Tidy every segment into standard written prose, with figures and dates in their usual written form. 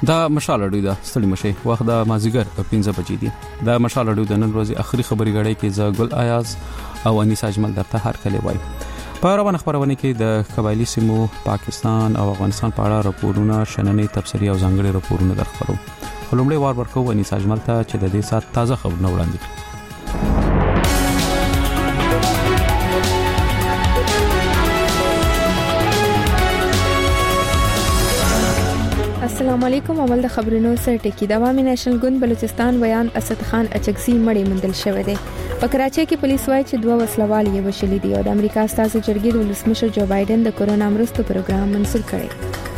دا مشال اډو دا ستړي مشه وخت د مازیګر 15 بجې دي. دا مشال اډو د نن ورځې اخري خبري غړې کې ز ګل آیاز او انیس اجمل درته هر کله وای. په روانه خبرونه کې د قبایلی سیمو پاکستان او افغانستان په اړه راپورونه، شننې، تبصرې او ځانګړي راپورونه درخبرو. خلومړي وار ورکو انیس اجمل ته چې د دې سات تازه خبرونه وړاندې کړي. السلام علیکم. اول د خبرونو سره ټکی. د عوامي نېشنل ګوند بلوچستان بیان اسد خان اچکزي مړی مندل شوی دی. په کراچۍ کې پولیس وایي چې 2 وسلوال یې وشلي دي او د امریکا استازي جرګې د ولسمشر جو بایدن د کورونا مرستو پروګرام منسوخ کړی.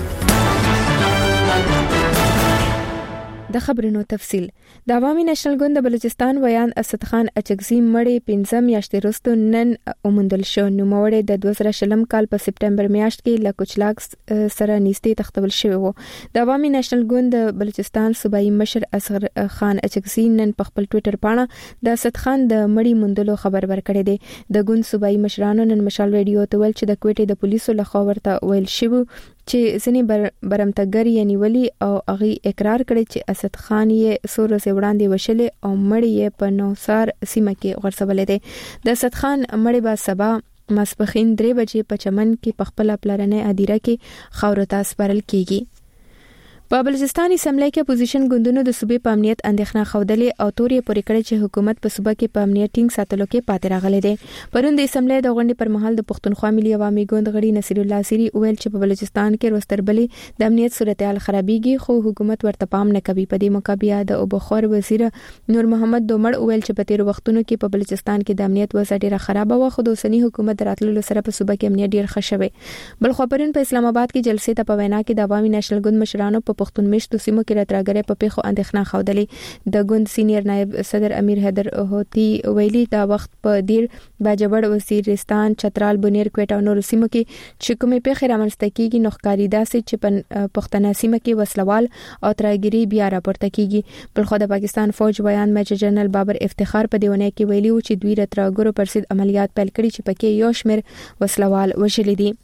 د خبرونو تفصيل. د عوامي نېشنل ګوند بلوچستان بیان اسد خان اچکزي مړی 15 میاشتې وروسته نن اومندل شو. نو مړی د 2020 کال په سپټمبر میاشت کې له کوچلاک سره نږدې تختول شوی و. د عوامي نېشنل ګوند بلوچستان صوبایي مشر اصغر خان اچکزي نن په خپل ټوئیټر باندې د اسد خان د مړی مندلو خبر ورکړی دی. د ګوند صوبایي مشرانو نن مشال ریډیو ته ویل چې د کوټې د پولیسو لخوا ورته ویل شوی چې ځنې برمتګر یې نیولي او هغه اقرار کړی چې اسد خان یې سورس وړاندې وشلې او مړی یې په نوسار سیمه کې غرسولې دی. د اسد خان مړی با سبا ماسپخین 3 بجې په چمن کې په خپل پلرنه ادیره کې خاورته سپارل کیږي. په بلوچستان اسمبلی کې اپوزیشن ګوندونو د صوبې په امنیت اندېښنه خوده او تورې پورې کړې چې حکومت په صوبه کې په امنیت ټینګ ساتلو کې پاتې راغلی دی. پرون د اسمبلی د غونډې پر مهال د پښتونخوا ملي عوامي ګوند غړي نصیر الله سری ویل چې په بلوچستان کې روستربلې د امنیت صورتحال خرابېږي خو حکومت ورته پام نه کوي. په دې مقابله د اوبخور وزیر نور محمد دومړ ویل چې په تیر وختونو کې په بلوچستان کې د امنیت وضع ډیره خراب و خو د اوسنی حکومت راتللو سره په صوبه کې امنیت ډیر ښه شوی. بل خو پرون په اسلام آباد کې جلسې ته په وینا کې د عوامي نېشنل ګوند مشرانو په پښتون مشتو سیمو کې راتراګره په پیښو اندېښنه خوده. د ګوند سینیئر نائب صدر امیر حیدر هوتی ویلي دا وخت په دیر باجوړ وزیرستان چترال بنیر کوټه او نور سیمو کې چې کومې پیښې رامنځته کیږي نو ښکاری داسې چې په پښتنه سیمه کې وسلوال او تراګری بیا راپورته کیږي. بل خو د پاکستان فوج بیان میجر جنرال بابر افتخار په دیونه کې ویلي و چې دوی راتراګرو پرسید عملیات پیل کړي چې پکې یو شمېر وسلوال وشلي دي.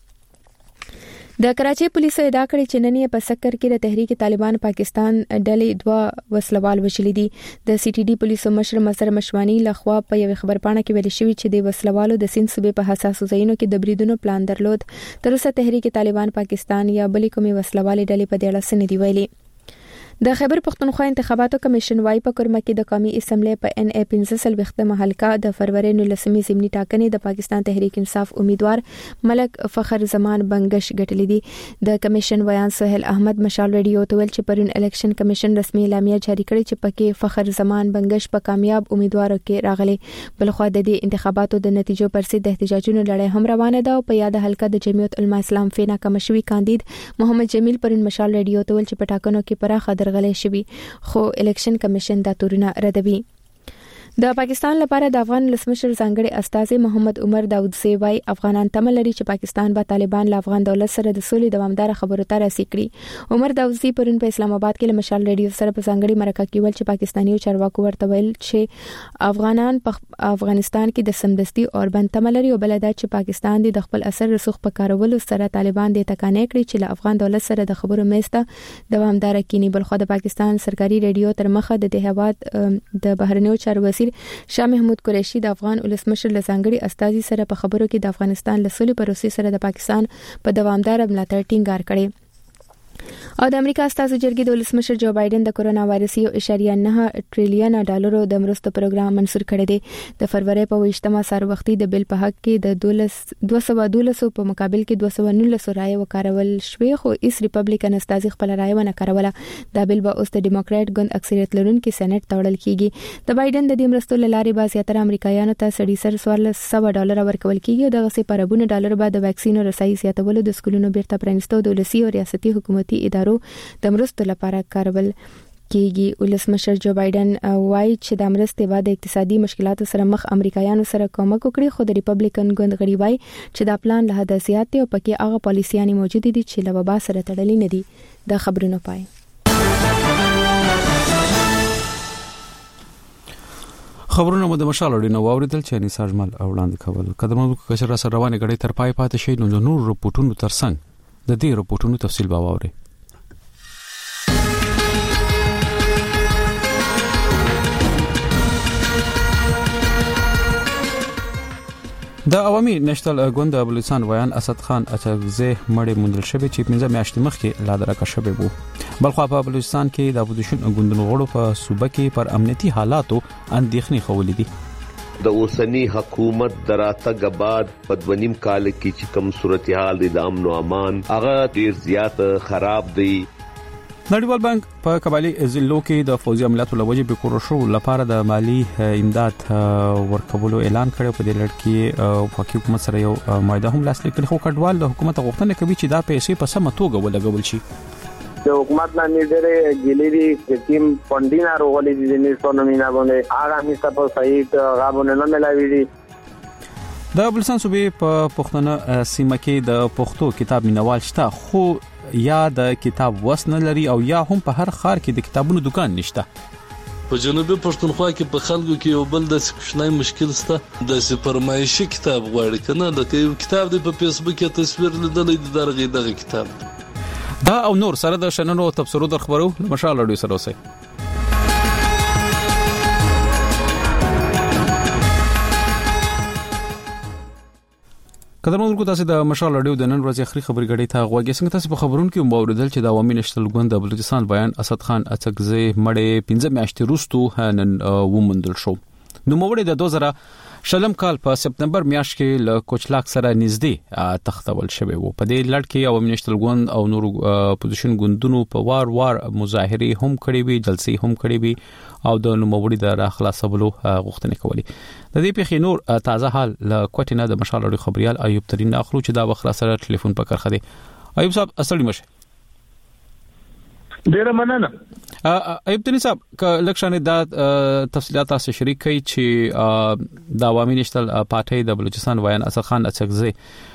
د کراچۍ پولیسو ادعا کړې چې نن یې په سکر کې د تحریک طالبان پاکستان ډلې 2 وسلوال وشلي دي. د سی ټي ډي پولیسو مشر مسر مشوانی لخوا په یو خبرپاڼه کې ویل شوی چې د وسلوالو د سین صوبې په حساسو ځایونو کې د بریدونو پلان درلود. تر اوسه تحریک طالبان پاکستان یا بلې کومې وسلوالې ډلې په دې اړه څه نه دی ویلي. د خیبر پختونخوا انتخاباتو کمیشن وايي په کورما کې د قومي اسمبلی په ان ای 15 حلقه د فروری 19 ضمني ټاکنې د پاکستان تحریک انصاف امیدوار ملک فخر زمان بنگش ګټلې دي. د کمیشن بیان سہیل احمد مشال ریډیو ته ویل چې پرون الیکشن کمیشن رسمي اعلامیه جاری کړې چې پکې فخر زمان بنگش په کامیاب امیدوارو کې راغلي. بلخو د دې انتخاباتو د نتیجو پر ضد احتجاجونو لړۍ هم روانه ده او په یاد حلقه د جمعیت علما اسلام فینا کمشوي کاندید محمد جمیل پرون مشال ریډیو ته ویل چې په ټاکنو کې پراخه غلې شوی خو الیکشن کمیشن دا تورونه ردوي. د پاکستان لپاره د افغان ولسمشر ځانګړي استازي محمد عمر داودزی وايي افغانان تمه لري چې پاکستان به طالبان له افغان دولت سره د سولې دوامدار خبرو ته رسیدي کړي. عمر داودزی پرون په اسلام آباد کې له مشال ریډیو سره په ځانګړي مرکه کې ویل چې پاکستاني چارواکو ورته ویل چې افغانان په افغانستان کې د سمدستي اوربند تمه لري او بل دا چې پاکستان د خپل اثر رسوخ په کارولو سره طالبان د تکانې کړی چې له افغان دولت سره د خبرو میسته دوامدار کینی. بل خو د پاکستان سرکاري ریډیو تر مخه د هیواد د بهرنیو چارو وزیر شاه محمود قریشي د افغان ولسمشر لزانګړي استازي سره په خبرو کې د افغانستان له سولې پروسې سره د پاکستان په دوامدار ملاتړ ټینګار کړي. او د امریکا استازو جرګې د ولسمشر جو بایدن د کورونا وایرس 1.9 ټریلیون ډالرو د مرستو پروګرام منسوخ کړی دی. د فروری په 28مه سار وختي د بل په حق کې د 212 په مقابل کې 219 رائے وکارول شوې خو ایس ریپبلیکن استازي خپل رائے ونه کاروله. دا بل به اوس د ډیموکرات ګوند اکثریت لرونکي سېنات ته وړل کیږي. د بایدن د دې مرستو لارې به زیاتره امریکایانو ته سړي سر $100 ورکول کیږي او دغه سي پربونه ډالر به د ویکسین رسایي زیاتولو د سکولونو بیرته پرانیستو د ولسي او ریاستي حکومتي ادارو د مرستو لپاره کارول کیږي. ولسمشر جو بایدن وايي چې د مرستې بعد اقتصادي مشکلاتو سره مخ امریکایانو سره کومک وکړي خو د ریپبلیکن ګوند غړي وايي چې دا پلان له حد زیات دی او پکې هغه پالیسيانې موجود دي چې له وبا سره تړلې نه دي. د خبرونو پای خبرونه مو د مشال اړینو واوریدل چې انیس اجمل وړاندې کول. قدمونو کشر را سره روانه غړي تر پای پاتې شي نو نور رپورټونو ترڅنګ د دې رپورټونو تفصیل به واوري. د عوامي نشنل ګوند د بلوچستان ویان اسد خان اچکزی مړی موندل شوی چې 15 میاشتې مخکې لا درکه شوی وو. بلخو په بلوچستان کې د اپوزیشن ګوندونو غړو په صوبه کې پر امنیتي حالاتو اندېښنې خولې دي. د اوسنی حکومت دراتګ بعد په 2.5 کال کې چې کوم صورتحال د امن او امان هغه ډیر زیات خراب دی. نړیوال بانک په قبایلی ضلعو کې د فوزي عملیاتو لوجې به کورشو لپاره د مالی امداد ورکولو اعلان کړی. په دې لړ کې حکومت سره یو معاهده هم لاسلیک کړې، خو کډوال د حکومت غوښتنه کوي چې دا پیسې په سمه توګه ولګول شي. د حکومت نه ډېرې ګلیری چې ټیم فنډینګ راغلي دي د نشو مینا باندې هغه می څه په صحیح غابونه نه ملاوي دي. د بلوچستان صوبې په پښتنه سیمه کې د پښتو کتاب مینوال شته، خو یا د کتاب وسنه لري او یا هم په هر خار کې د کتابونو دکان نشته. په جنوبي پښتونخوا کې په خلکو کې یو بل د کوچنی مشکل سته، د سپرمایشي کتاب غواړي کنه، لکه یو کتاب د په فیسبوک کې تصویر لیدلې دغه کتاب دا او نور سره د شننو تبصرو در خبرو مشال اډیو سره اوسئ. قدرمنو تاسو د مشال اډیو د نن ورځې اخري خبري غړي ته غوږی څنګه تاسو په خبرونو کې موردل چې د عوامي نشنل ګوند د بلوچستان بیان اسد خان اچکزی مړی 15 میاشتې وروسته نن ومندل شو. نو موړي د 2000 کال په سپتمبر میاشت کې له کوچلاک سره نږدې تختول شوی وو. په دې لړ کې عوامي نشنل ګوند او نور اپوزیشن ګوندونو په وار مظاهره هم کړې وي، جلسې هم کړې وي او د نوموړي د خلاصولو غوښتنې کولې. د دې پیښې نور تازه حال له کوټینه د مشال اړو خبريال ایوب ترين اخرو چې دا وخت سره ټلیفون په کرخه دی. ایوب صاحب اصلي مشه ډیره مننه. ایوب ترين صاحب کلکشن د تفصيلات تاسو شریک کړئ چې د عوامي نشنل پارټي د بلوچستان ویان اسد خان اچکزی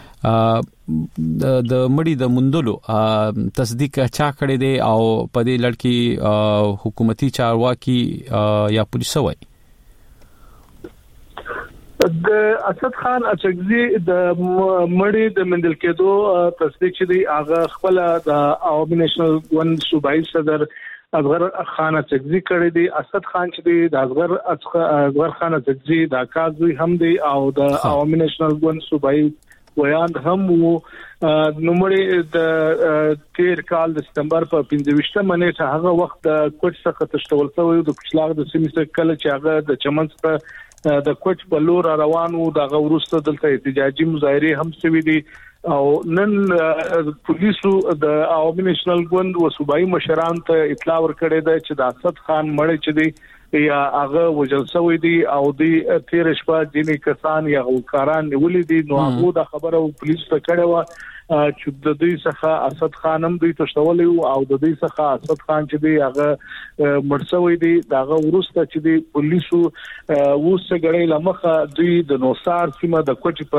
د مړی د مندلو تصدیق چا کړی دی او په دې لړ کې حکومتي چارواکي یا پولیس وایي. د اسد خان اچکزی د مړی د مندل کېدو تصدیق چې دی هغه خپل د عوامي نشنل ګوند صوبایي صدر اصغر خان اچکزی کړی دی. اسد خان چې دی د اصغر خان اچکزی د کازوی هم دی او د عوامي نشنل ګوند صوبایي ویان هم وو. نومړي د تیر کال د سپتمبر په 15 منېټه هغه وخت د کوټ څخه تشتول شوی د کوچلاغ د سیمې څخه کله چې هغه د چمن څخه د کوټ په لور روانو د غورسته دلته احتجاجي مظاهره هم شوې دي او نن پولیسو د عوامي نشنل ګوند او صوبایي مشران ته اطلاع ورکړې ده چې د اسد خان مړی چې دی یا هغه وجل شوی دی او د تیر شپه ځینې کسان یا غوکاران نیولې دي. نو هغه د خبرو پولیسو ته کړه و چې د دوی څخه اسد خان هم دوی تشتولې او د دوی څخه اسد خان چې دی هغه مرڅوي دی. داغه ورسته چې دی پولیسو وسه غړې لمخه دوی د نوسار سیمه د کوټ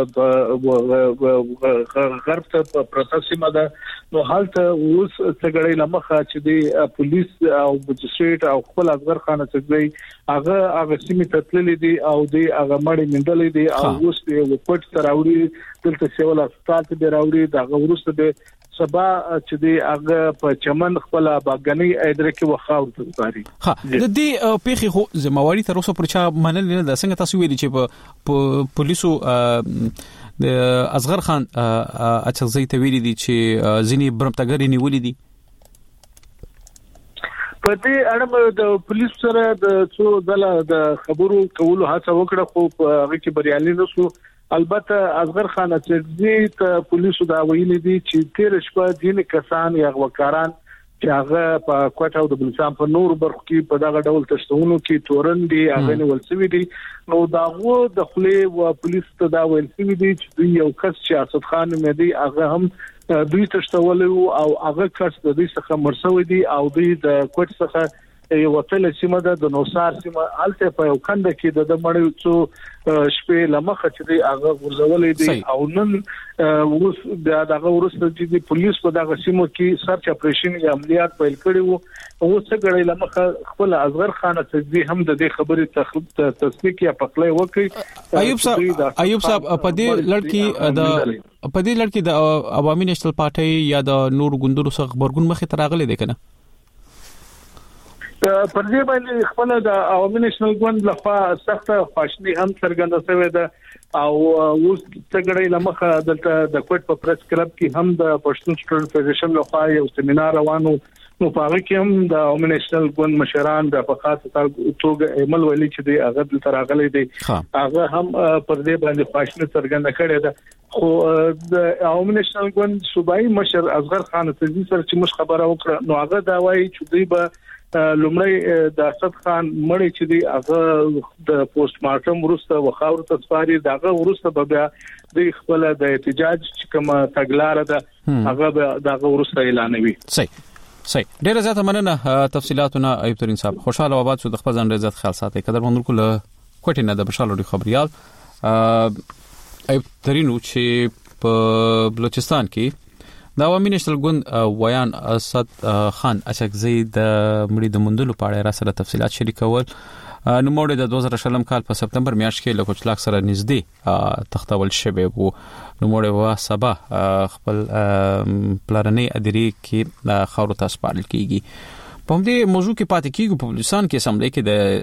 په غرب ته په پروسسیمه ده. نو حالته اوس څنګه لمخه چې دی پولیس او مجستریټ او خپل اصغر خان اچکزی هغه سیمه ته تللې دي او دی هغه مړی مندلې دي او اوس په کوټ تراوړي دلته سیول هسپتال ته راوړي. دا ورسته د سبا چې دی هغه په چمن خپل باغنی ادرکه وخاور ته ځاري. ها د دې پیښې خو زمواري تر اوسه پر چا منل نه د څنګه تاسو ویلي چې په پولیسو د اصغر خان اچکزی ته ویلي دي چې ځینی برمتګری نیولې دي. په دې اړه د پولیس سره د څو ځله د خبرو کولو هڅه وکړه خو هغه کې بریالي نشو. البته اصغر خان اچکزی ته پولیسو دا ویلي دي چې تیر شپه ځینې کسان یا غوکاران چې هغه په کوټه او د بلوچستان په نور برخو کې په دغه ډول تشتونو کې تورن دي هغه نیول شوی دي. نو داغه د خلې او پولیس ته دا ویل شوی دي چې دوی یو کس چې اسد خان مېدی هغه هم دوی تشتول او هغه کس د دوی څخه مرسوي دي او دوی د کوټ څخه یو تل سیمه د نوسار سیمه الته په یو کند کې د مړیو څو شپې لمخه چې دی هغه ورزولې دي او نن اوس دغه ورسته چې پولیس په دغه سیمه کې سرچ اپریشن یا عملیات پیل کړي وو. اوس څنګه لمخه خپل اصغر خان اچکزی هم د دې خبرې تصدیق یا پخلی وکړي. ایوب صاحب په دې لړ کې د عوامي نشنل پارټي یا د نور ګوندونو څخه خبرګون مخې ته راغلي دي کنه؟ پر دې باندې خپل د عوامي نېشنل ګوند لخوا سخت خواشني هم څرګنده شوې ده او اوس څنګه لمخه دلته د کوټ په پریس کلب کې هم د پښتون سټوډنټ فدریشن لخوا یو سیمینار روانو نو په هغه کې هم د عوامي نېشنل ګوند مشران د فقات توګه عمل ولي چې د هغه تل راغلي دي هغه هم پر دې باندې خواشني څرګنده کړې ده خو د عوامي نېشنل ګوند صوبایي مشر اصغر خان تزي سره چې مش خبره وکړه نو هغه دا وایي چې دوی به لومړی د اسد خان مړی چې دی هغه د پوسټ مارټم وروسته وخاور تسپاري دغه وروسته بیا د خپل د احتجاج چې کوم تګلار ده هغه دغه وروسته اعلانوي. صحیح ډیره زیاته مننه تفصيلاتونه ایوب ترين صاحب. خوشاله آباد شو د خپل ځان عزت خیال ساتي قدر مند کول کوټه نه د بشالو خبريال ایوب ترين چې په بلوچستان کې د عوامي نېشنل ګوند ویان اسد خان اچکزی د مړي د مندلو په اړه را سره تفصيلات شریکول نو موږ د 2020 کال په سپتمبر میاشت کې له کوچلاک سره نږدې تختول شوی وو نو موږ وا سبا خپل پلانې ادري کې خاور تاسو پالل کیږي په دې موضوع کې پاتې کیږي په بلوچستان کې اسمبلی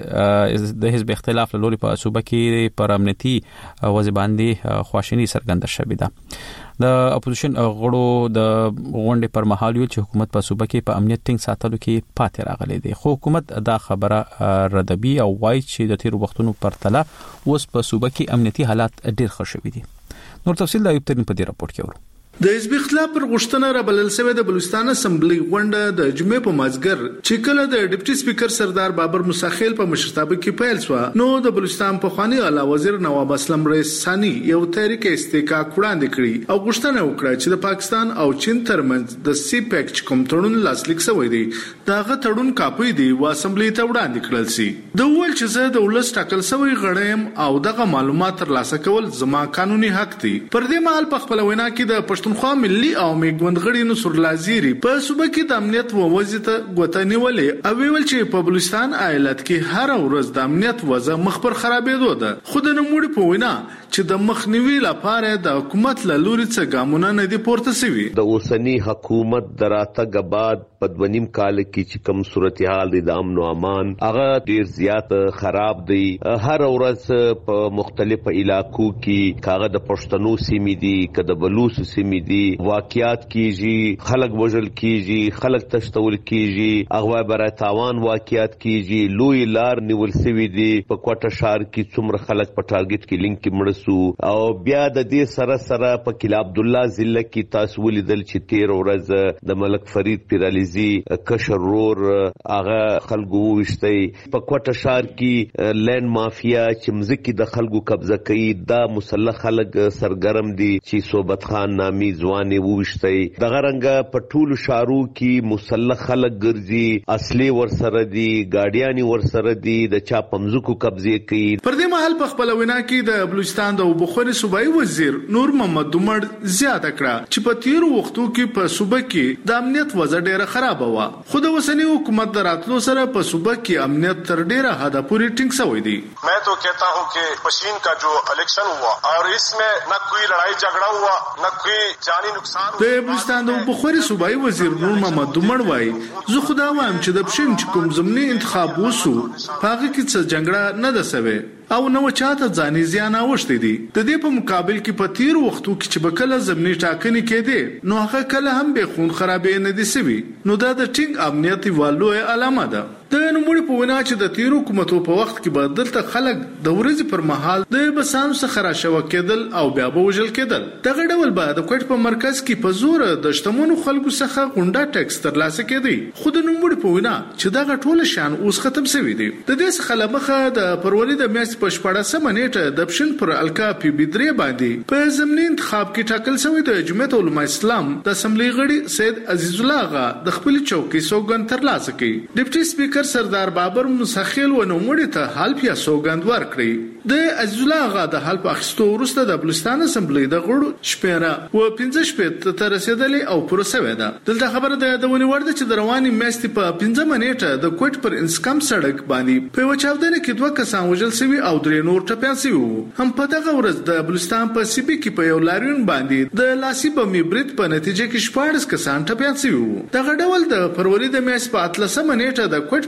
کې د حزب اختلاف له لوري په صوبه کې پر امنیتي وضع باندې خواشینی څرګنده شوې ده د اپوزیشن غړو د غونډې پر مهال یو چې حکومت په صوبه کې په امنیت ټینګ ساتلو کې پاتې راغلی دی خو حکومت دا خبره ردبي او وایي چې د تیر وختونو پرتله اوس په صوبه کې امنیتي حالات ډېر ښه شوي دي. نور تفصیل د ایوب ترين په دې راپورټ کې ورو. د حزب اختلاف پر غوښتنه را بلل شوی د بلوچستان اسمبلی غونډه د جمعې په مازګر چې کله د ډیپټي سپیکر سردار بابر مساخیل په مشرتابه کې پیل شو نو د بلوچستان په خواني اعلی وزیر نواب اسلم رئیس ثانی یو تحریک استحقاق وړاندې کړی او غوښتنه وکړه چې د پاکستان او چین ترمنځ د سی پیک کوم تړون لاسلیک شوی دی داغه تړون کاپی دی و اسمبلی ته وړاندې کړل شي د ول چې زه د ولس ټاکل شوی غړم او دغه معلومات ترلاسه کول زما قانوني حق دی. پر دې مهال په خپل وینا کې د پښتونخوا ملي او میګوند غړي نصر لازيري په صوبه کې د امنیت وضعیت غوته نیولې او ویل چې په بلوچستان ایالت کې هر ورځ د امنیت وضع مخبر خرابېدو ده خو د نموړي په وینا چې د مخنیوي لپاره د حکومت له لوري څخه ګامونه نه دي پورته شوي. د اوسنی حکومت دراتګ بعد په 2.5 کال کې چې کوم صورتحال د امن او امان هغه ډیر زیات خراب دی. هر ورځ په مختلفو علاقو کې کاغه د پښتنو سیمې دي کده بلوچ سیمې دي واقعیات کیږي خلک وژل کیږي خلک تشتول کیږي اغوا برای تاوان واقعیات کیږي لوی لار نیول سوي دي په کوټه شهر کې څومره خلک په ټارګټ کې لینک کې مړسو او بیا د دې سره په کلا عبد الله ضلع کې تاسو ولیدل چې 13 ورځ د ملک فرید پیراليزي کشر رور هغه خلکو وشتي په کوټه شهر کې لینډ مافیا چې مزکی د خلکو قبضه کوي دا مسلح خلک سرګرم دي چې صوبت خان نامي ځوان وشتي دغه رنګه په ټولو شارو کې مسلح خلک ګرځي اصلي ورسره دي ګاډیانی ورسره دي د چا پمزکو قبضه کوي. پر دې مهال په خپل وینا کې د بلوچستان د وبخوري صوبایي وزیر نور محمد دومړ زیاته کړه چې په تیر وختو کې په صوبه کې د امنیت وضع ډیره خراب و خو د وسنی حکومت دراتلو سره په صوبه کې امنیت تر ډیره حد پورې ټینګ شوی دی. मैं तो कहता हूं कि पश्चिम का जो इलेक्शन हुआ और इसमें न कोई लड़ाई झगड़ा हुआ न कोई जानी د بلوچستان د بخوري صوبایي وزیر نور محمد دومړ وایي زه خدا وایم چې د پښین چې کوم ضمني انتخاب وسو هغه کې څه جګړه نه ده سوي او نو چاته ځاني زیان اوښتې دي د دې په مقابل کې په تیر وختو کې چې بکله ضمني ټاکنې کېده نو هغه کله هم به خون خرابې نه دي سوي نو دا د ټینګ امنیتي والوې علامه ده. د نموړي په وینا چې د تیر حکومتو په وخت کې به دلته خلک د ورځې پر مهال د بسانو څخه راشوه کېدل او بیا به وژل کېدل. دغه ډول به د کوټ په مرکز کې په زور د شتمنو خلکو څخه غونډه ټیکس ترلاسه کېدی خو د نموړي په وینا چې دغه ټول شان اوس ختم شوی دی. د دې څخه لمخه د پروری د میاشتې په 14 نیټه د پښین پر الکا پی بي 3 باندې په ضمني انتخاب کې ټاکل شوی د جمعیت علماء اسلام د اسمبلی غړي سید عزیز الله غا د خپل چوکۍ سوګند ترلاسه کړي. ډیپټي سپیکر سردار بابر مساخیل و نوموړي ته حلف یا سوګند ورکړي. د عزیز الله غا د حلف اخیستو وروسته د بلوچستان اسمبلی د غړو شپېره و 15 ته رسیدلې او پروسه ده. دلته خبره ده د ونی ورده چې د رواني میاشتې په 15 نیټه د کوټ پر انسکم سړک باندې په وچاودنه کې 2 کسان وژل شوي او 3 نور ټپيان شوي. هم په دغه ورځ د بلوچستان په سی بي کې په یو لاریون باندې د لاسي بمي برید په نتیجه کې 14 کسان ټپيان شوي. دغه ډول د فروری د میاشتې په 13 نیټه د کوټ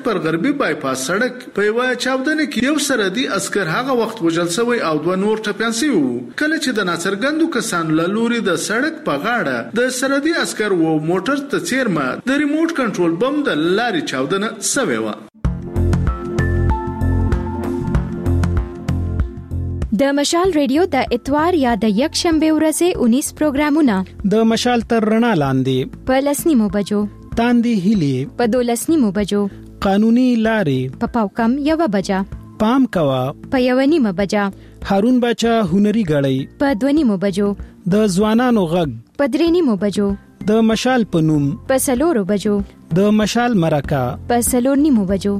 ولایت پر غربي بایپاس سړک په یو چاودنه کې یو سرحدي عسكر هغه وخت وژل شوی او 2 نور ټپيان شوي وو. کله چې د ناڅرګندو کسانو له لوري د سړک په غاړه د سرحدي عسكر وو موټر ته چیرمه د ریموټ کنټرول بم د لارې چاودنه شوی و. د مشال ریډیو د اتوار یا د یک شنبه ورځې 19 پروګرامونه د مشال تر رڼا لاندې په 10 بجو، تاندې هلي په 12 بجو، قانوني لارې په پاوکم 1 بجا، پام کوا په 1 بجا، هارون بچا هنري غړی په 2 بجو، د ځوانانو غږ په 3 بجو، د مشال پنوم په 4 بجو، د مشال مرکه په 4 بجو.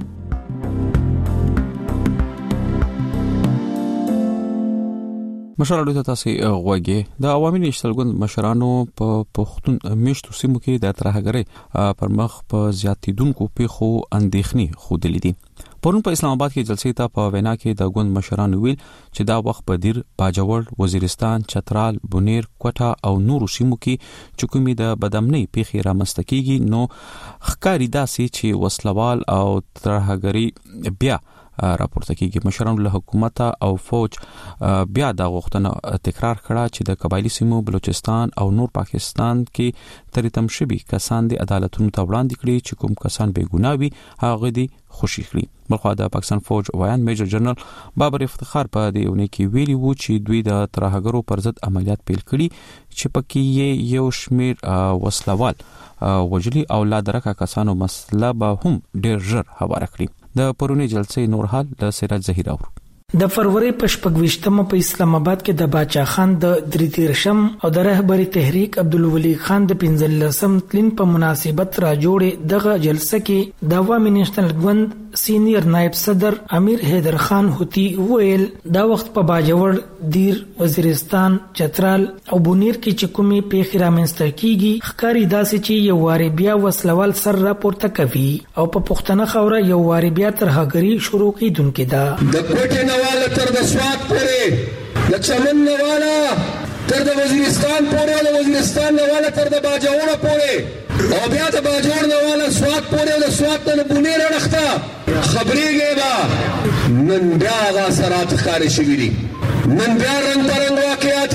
مشرانو ته تاسو غوږی د عوامي نېشنل ګوند مشرانو په پښتون میشتو سیمو کې د ترهګرۍ پر مخ په زیاتیدونکو پیښو اندېښنې خوده لیدي. پرون په اسلام آباد کې جلسې ته په وینا کې د ګوند مشرانو ویل چې دا وخت په دیر، باجوړ، وزیرستان، چترال، بونیر، کوټه او نورو سیمو کې چې کومې د بدامنۍ پیښې رامنځته کیږي نو ښکاري داسې چې وسلوال او ترهګرۍ بیا راپورته کیږي. مشرانو له حکومت او فوج بیا د غوښتنه تکرار کړه چې د قبایلی سیمو بلوچستان او نور پاکستان کې تریتم شوي کسان د عدالتونو ته وړاندې کړي چې کوم کسان بے ګناه وي هغه دي خوشي کړي. بلخو د پاکستان فوج وایان میجر جنرال بابر افتخار په دې ونه کې ویلي وو چې دوی د ترهګرو پر ضد عملیات پیل کړي چې پکې یو شمیر وسلوال وجلي او لا درکه کسانو مسله به هم ډیر ژر هواره کړي. د پرونی جلسې نور حال د سراج ظهیر اور د فروری په 26مه په اسلام آباد کې د باچا خان د 33 او د رهبری تحریک عبدالولی خان د 15 تلین په مناسبت را جوړې دغه جلسه کې د عوامي نېشنل ګوند سینیئر نائب صدر امیر حیدر خان هوتی ویل دا وخت په باجوړ، دیر، وزیرستان، چترال او بونیر کې چې کومې پیښې رامنځته کیږي ښکاري داسې چې یو واری بیا وسلوال سر راپورته کوي او په پښتنه خوره یو واری بیا ترهګري شروع کیدونکې ده. والا تر د سوات پورې، د چمن والا تر د وزیرستان پورې، د وزیرستان والا تر د باجوړ پورې او بیا د باجوړ والا سوات پورې، د سوات ته بونیر راخته خبرېږي با نن بیا غا سرات ښکارې شوي دي، نن بیا رنگ برنګ واقعات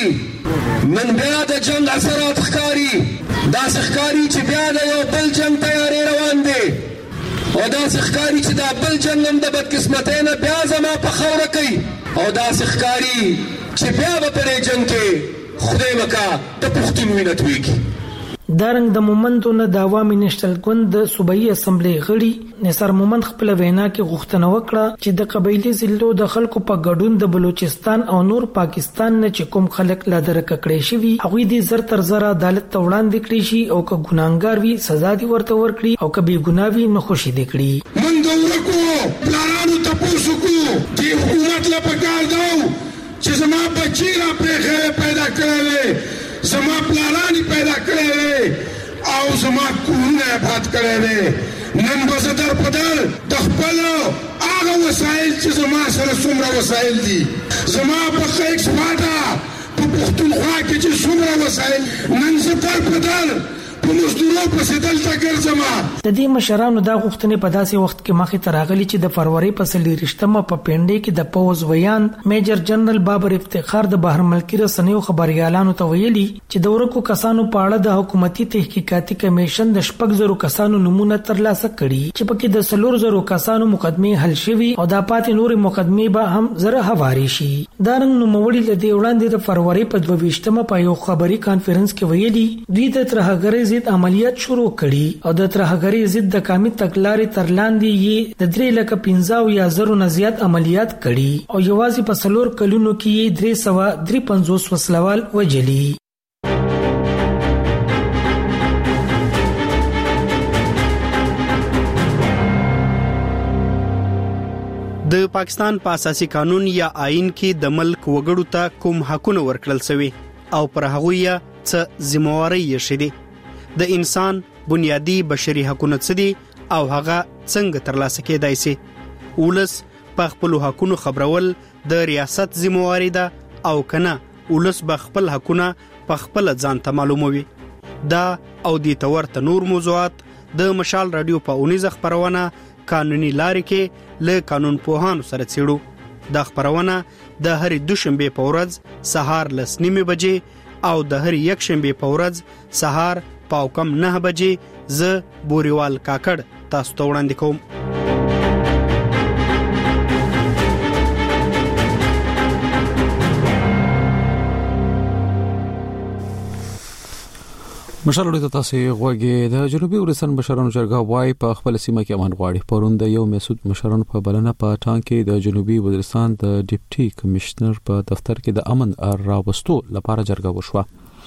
کیږي، نن بیا د جنگ اثرات ښکاري، داسې ښکاري چې بیا د یو بل جنگ تیاری روان دی او داسې ښکاري چې دا بل جنګ هم د بدقسمتۍ نه بیا زما په خوره کوي او داسې ښکاري چې بیا به په دې جنګ کې خدای وکړه د پښتون وینه تویږي. دارنګ د مومندو نه د عوامي نېشنل ګوند د صوبایي اسمبلی غړي نثار مومند خپل وینا کې غوښتنه وکړه چې د قبایلی ضلعو د خلکو په ګډون د بلوچستان او نور پاکستان نه چې کوم خلک لا درک کړي شوی هغه دې زر تر زر عدالت ته وړاندې کړي شي او که ګناهګار وي سزا دي ورته ورکړي او که بې ګناه وي نو خوشي دي کړي. من دورکو پلانانو تاسو کو چې حکومت لا پکار داو چې زما بچی را پرې پیدا کړل، زما پلانانی پیدا کړل او زما کورونه آباد کړل، نن به زه در په در د خپل هغه وسایل چې زما سره څومره وسایل دي، زما په خیکس واټه په پښتونخوا کې چې څومره وسایل نن زه در په در په مزدورو پسې دلته ګرځم. د دې مشرانو دا غوښتنې په داسې وخت کې مخې ته راغلي چې د فروری په 23مه په پنډې کې د پوز ویان میجر جنرال بابر افتخار د بهر ملکي رسنیو خبريالانو ته ویلي چې د ورکو کسانو په اړه د حکومتي تحقیقاتي کمیشن د 6,000 کسانو نمونه ترلاسه کړي چې پکې د 4,000 کسانو مقدمه حل شوي او د پاتې نورې مقدمه به هم زره حواري شي. دا رنګ نوموړي له دې وړاندې د فروری په 22مه په یو خبري کانفرنس کې ویلي دوی د ترهګرۍ ضد عملیات شروع کړي او د ترهګرۍ ضد د کامي تګلارې تر لاندې یې د 3,15,000 نه زیات عملیات کړي او یوازې په 4 کلونو کې 353 وسلوال وجلي. د پاکستان په اساسي قانون یا آئین کې د ملک وګړو ته کوم حقونه ورکړل شوی او پر هغه یې څه ذمہواری یې شېدي. د انسان بنیادی بشري حقونه څه دي او هغه څنګه ترلاسه کېدای شي. ولس په خپل حقونو خبرول د ریاست ذمہواری ده او کنه ولس به خپل حقونه په خپل ځان ته معلوموي. دا او د تورته نور موضوعات د مشال رادیو په 19 خبرونه قانوني لارې کې له قانون پوهانو سره څېړو. دا خبرونه د هرې دوشنبه په ورځ سهار 9:30 بجې او د هرې یکشنبه په ورځ سهار 9:15 بجې زه بوريوال کاکړ تاسو ته وړاندې کوم. مشرانو ته تاسو غوږی د جنوبي ورستان مشرانو جرګه وای په خپل سیمه کې امن غواړي. پرون د یو مسعود مشرانو په بلنه په ټانګ کې د جنوبي ورستان د ډیپټي کمشنر په دفتر کې د امن راوستو لپاره جرګه وشوه.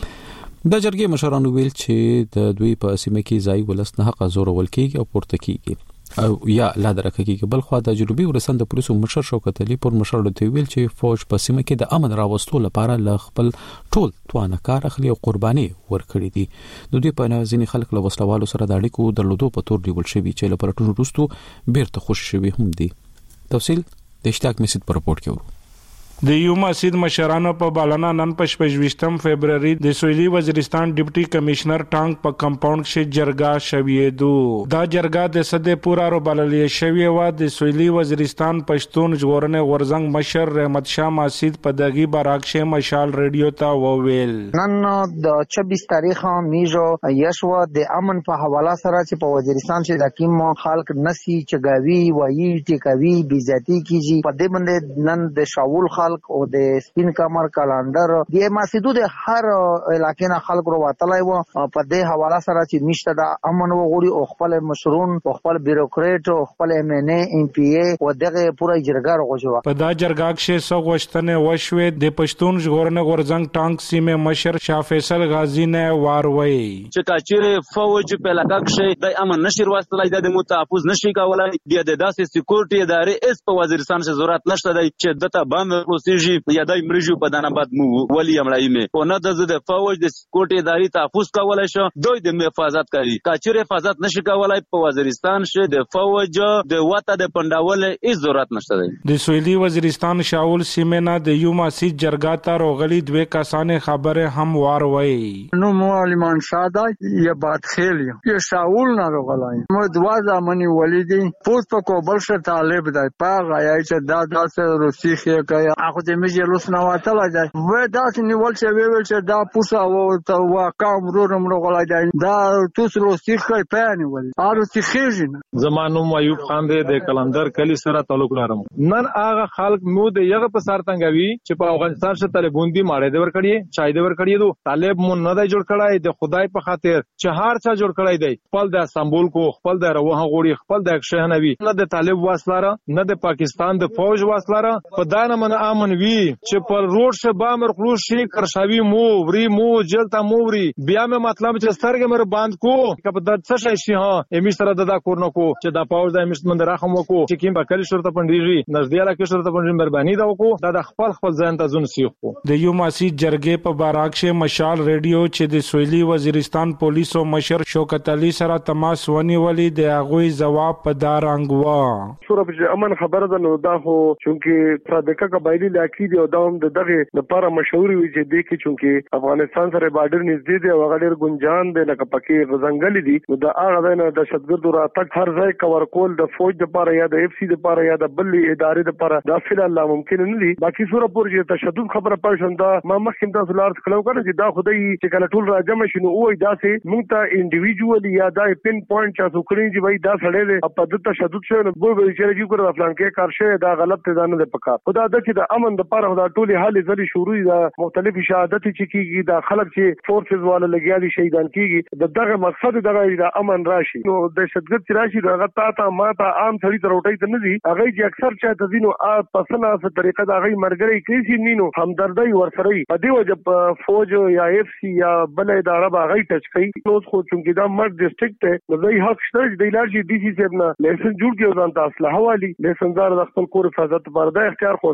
د جرګې مشرانو ویل چې د دوی په سیمه کې ځای ولس نه حق زور ولکېږي او پورته کیږي او یا لا درکېږي. بل خو د جنوبي ورستان د پولیسو مشر شوکت علي پر مشرانو ته ویل چې فوج په سیمه کې د امن راوستو لپاره ل خپل ټول توانه کار اخلي او قرباني ورکړي دي. د دوی په نوم ځینې خلک له وسلوالو سره د اړیکو درلودو په تور نیول شوي چې له پرټونو وروسته بیرته خوشي شوي هم دي. تفصیل د اشتاق مسعود په رپورت کې ورو. د یو مسجد مشرانو په بالنا نن په 28 فبرवरी د سویلي وزیرستان ډیپټي کمشنر ټانګ په کمپاوند کې جرګه شوې دو. دا جرګه د صدې پورا رو بللې شوې و. د سویلي وزیرستان پښتون ژغورنې غورزنګ مشر رحمت شاه مسجد په دغه باراکشه مشال ریډیو ته وویل نن د 26 تاریخ میجو یشوا د امن په حواله سره چې په وزیرستان چې د کیم خلک نسی چګاوی وایي ټیکاوی بیزاتی کیږي په دې باندې نن د شاول او د سپین کمر کلندر د مسجدو د هر علاقې نه خلک ورواتلای وو. په دې حواله سره چې نشته د امن وغوړي او خپل مشرون او خپل بیروکریټ او خپل ام ان ام پی ای او دغه پوره جرګه راغوجو. په دا جرګه کې سغوښتنه وشوه د پښتون ژغورنې غورزنګ ټانګ سیمه مشر شاه فیصل غازی نه واروي چې کاچره فوج په علاقه کې د امن نشي واستلای د متحفظ نشي کولای د داسې سکیورټي ادارې اس په وزیرستان کې ضرورت نشته چې دته باندې سیجی یا دای مرجو په دانه بعد مو ولی امړای می او نه د فوج د سکیورټي ادارې تحفظ کولای شو دوی د حفاظت کوي. کاچره حفاظت نشي کولای په وزیرستان شه د فوج د وته د پنداول هیڅ ضرورت نشته. د سویلي وزیرستان شاول سیمه د یو مسجد جرګه ته روغلی دوه کسانې خبره هم واروي. نو معلمان شاده یا باد خیلی یا شاول نه روغلای مو دوا ځمنی ولیدي پوس په کوبل شه طالب دی پاغه یا چې دا داسې روسي خې کوي اخو د مجلس نه واتله دی و داسې نیول چې ویل چې دا پوسه او ته واقع مرورم روغلای دی دا توس روسي خې پانی ول ارو چې خېژن زمانو ایوب خان د کلندر کلی سره تعلق لرم. نن هغه خلک مو د یغه په سر تنګوي چې په افغانستان شه طالبوندي ماړې د ور کړی چای د ور کړی دو طالب مون نه دی جوړ کړای د خدای په خاطر چې هر څه جوړ کړای دی خپل د استانبول کو خپل د روه غوړي خپل د شهنوي نه د طالب واسلاره نه د پاکستان د فوج واسلاره په دانه من امن وی چې پر روډ شه با مر خلوص شي کرشاوي مو وری مو جلتا مو وری بیا مې مطلب چې سترګې مر باند کو کپ د څه شي ها امی سره د کورنو کو چې د پاوز د مشمن راخم وکړو چې کیم په کلی شرطه پندېږي نږدې علاقې شرطه پندې مهرباني دا وکړو دا د خپل ځان ته ځون سیخو. د یو مسجد جرګې په باراکشه مشال ریډیو چې د سویلي وزیرستان پولیسو مشر شوکت علي سره تماس ونیولې د هغه جواب په دارنګ وا سورب چې امن خبره ده نو دا هو چونکی صادقه قبایلی لاکی دی او دا هم دغه لپاره مشهور وي چې د کې چونکی افغانستان سره بارډر نږدې دی او هغه ډېر ګنجان دی لکه پکې غزنګل دي نو دا هغه نه د شتګردو راتګ هر ځای کور کول د فوج لپاره یا د اف سي لپاره یا د بل ادارې لپاره دا فعلا ممکن نه دي. باقي سورب پور چې تشدد خبره پښند ما مخکې تاسو لار کړو کنه چې دا خدای چې کله ټول راجم شنو وای دا سه مونږ ته انډیویډوال یا دا پن پوینټ چا څوکړي چې وای دا سړی په د تشدد شوی نو به چې جوړ کړو افلان کې کار شوی دا غلط ځان نه پکا خدا د چې د امن لپاره دا ټولي حالې ځلې شروع دا مختلف شهادت چې کیږي دا خلک چې فورسز والا لګیالي شهیدان کیږي دغه مقصد دغه د امن راشي نو د شدت راشي دغه تا ما ته عام ثړي تروټي ته نه دي هغه چې اکثر چاته دینو پسنه په طریقه دا غي مرګري کیسي نینو همدردی ورسره په دی وجه فوج یا اف سی یا بل اداره باغی ټچ کوي نو خو چې دا مرګ ډیسټریکټ ته نو حق شته د لارجی ډي سي سیب نه لیسن جوړ کیو ځان تاسو له حوالی لیسن دار د خپل کور حفاظت لپاره د اختیار خو سره شته.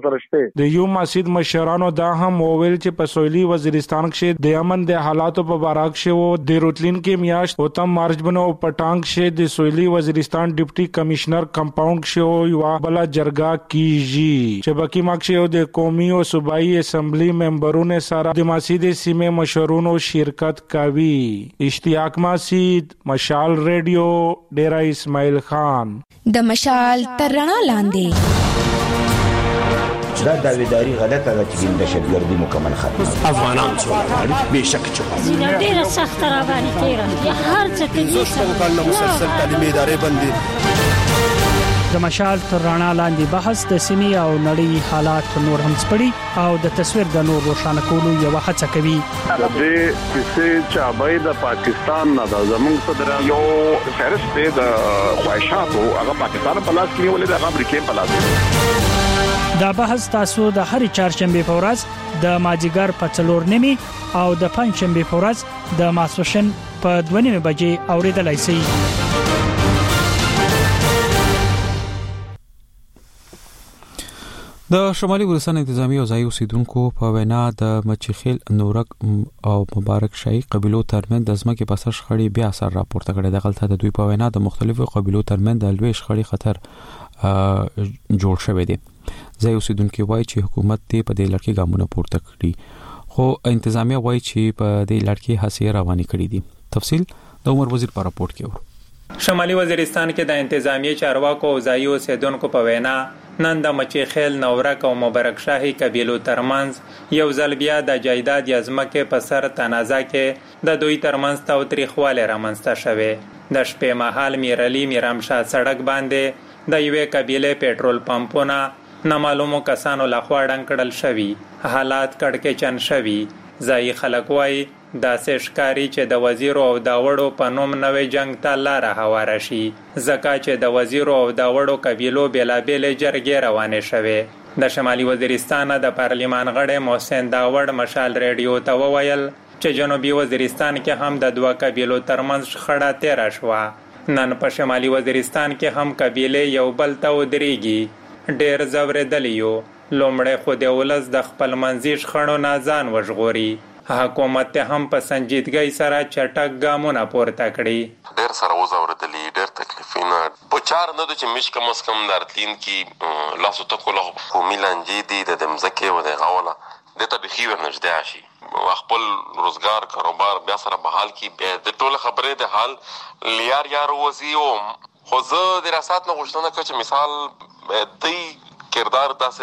د یو مسجد مشرانو دا هم وویل چې په سویلي وزیرستان کې د امن د حالاتو په اړه کې د روتلین کې میاشت او تم مارچ بنو پټانګ کې د سویلي وزیرستان ډیپټي کمشنر کمپاوند کې یو بل جرګه کیږي چې بکی ماکشه د قومي او صوبایي اسمبلی ممبرونو سره د مسجد سیمه مشرونو شرکت کوي. اشتیاق مسجد، مشال ریډیو، ډیرا اسماعیل خان. د مشال ترنا لاندې دا داویداری غلطه ده چې د دهشتګردي مکمل ختم افغانان څومره بهشکه چې ډیره سخت را باندې تیر هر څه کې څه مسلسل تعلیمي ادارې بندي. د مشال تر رڼا لاندې بحث د سیمې او نړۍ حالات نور هم سپړي او د تصویر د نور روښانه کولو یو هڅه کوي. د کیسې چابای د پاکستان نه د زمونږ صدر یو فهرست د خواهشاتو هغه پاکستان په لاس کې ولې د امریکا په لاس. دا بحث تاسو د هرې چهارشنبه په ورځ د مازیګر په 4:30 او د پنځشنبه په ورځ د ماسوشن په 2:30 بجې اوریدلای شئ. د شمالي ولسان انتظامی او ځای اوسیدونکو په وینا د مچخیل، نورک او مبارک شاهي قبيلو ترمن د ځمکې په سر شخړې بیا سر راپورته کړي. د غلطه د دوی په وینا د مختلفو قبيلو ترمن د لوی شخړې خطر جوړ شوی دی. ځای اوسیدونکو وایي چې حکومت دې په دې لړ کې ګامونه پورته کړي، خو انتظامیه وایي چې په دې لړ کې هڅې روانې کړې دي. تفصیل د عمر وزیر په راپورټ کې ورو. شمالي وزیرستان کې د انتظامی چارواکو او ځای اوسیدونکو په وینا نن د مچخیل، نورک او مبارک شاهي قبيلو ترمنځ یو ځل بیا د جایداد یا ځمکې په سر تنازع کې د دوی ترمنځ تاوتریخوالی رامنځته شوی. د شپې مهال میرعلي میرامشاه سړک باندې د یوې قبیلې پېټرول پمپونه نامعلومو کسانو لخوا ډنګ کړل شوي. حالات کړکېچن شوي. ځایي خلک وایي داسې ښکاري چې د وزیرو او داوړو په نوم نوې جنگ ته لاره هواره شي، ځکه چې د وزیرو او داوړو قبیلو بېلابېلې جرګې روانې شوې. د شمالي وزیرستان د پارلمان غړی محسن داوړ مشال ریډیو ته وویل چې جنوبي وزیرستان کې هم د دوه قبیلو ترمنځ شخړه تیره شوه. نن په شمالي وزیرستان کې هم قبیلې یو بل ته ودرېږي. ډېر ځورېدلي یو. لومړی خو د ولس د خپل منځي شخړو نه ځان وژغوري. حکومت ته هم په سنجیدګۍ سره چټک ګامونه پورته کړي. ډېر سره وزورېدلي، ډېر تکلیفونه په چار نه د چې مش کم از کم د راتلین کې لاسو ته کوله قومي لانجې دي د مځکې و د غوله د طبيخي ورنږدې شي خپل روزګار کاروبار بیا سره بحال کی بیا د ټول خبرې د حال لیار وزیوم. خو زه د ریاست نه غوښتنه کوم چې مثال دی کردار داسې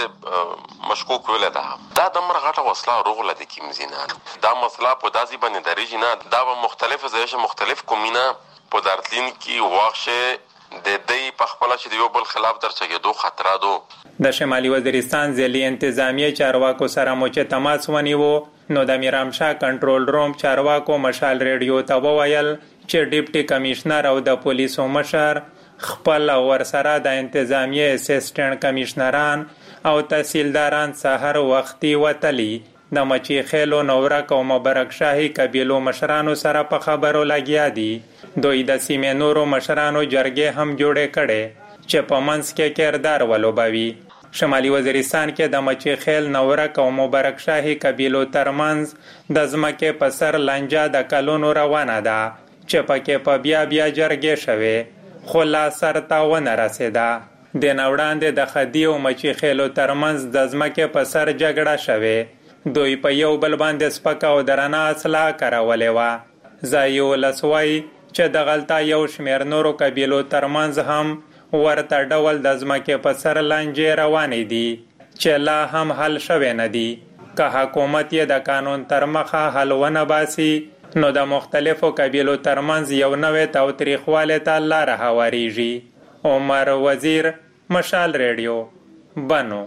مشکوک ویل ده دا د مرغټه وسله روغله د کیمزینه دا مسله په داسې باندې درېږي نه دا به مختلف ځایشه مختلف کومینه په دارتلین کې واښه د دې په خپل چې د یو بل خلاف درچګېدو خطر ده. د شمالي وزیرستان ځلي انتظامی چارواکو سره مو چې تماس ونیو نو د میرامشاه کنټرول روم چارواکو مشال ریډیو ته وویل چې ډیپټي کمشنر او د پولیسو مشر خپل ورسره د انتظامی اسسټنټ کمشنران او تحصیلداران سحر وختي وتلی د مچخیل، نورک او مبارک شاهي قبیلو مشرانو سره په خبرو لګیا دي. دوی د سیمې نورو مشرانو جرګې هم جوړې کړي چې په منځ کې کردار ولوبوي. شمالي وزیرستان کې د مچخیل، نورک او مبارک شاهي قبیلو ترمنځ د ځمکې په سر لانجه د کلونو روانه ده چې پکې په بیا جرګې شوي خو لا سرته ونه رسیده. د نوړاندې د خدي او مچخیلو ترمنځ د ځمکې په سر جګړه شوې. دوی په یو بل باندې سپکه او درنه اسلحه کارولې وه. ځایي ولس وایي چې د غلطه یو شمېر نورو قبیلو ترمنځ هم ورته ډول د ځمکې په سر لانجې روانې دي چې لا هم حل شوې نه دي. که حکومت یې د قانون تر مخه حل ونه باسي نو د مختلفو قبیلو ترمنځ یو نوې تاوتریخوالی ته لاره هواریږي. عمر وزیر، مشال ریډیو، بنو.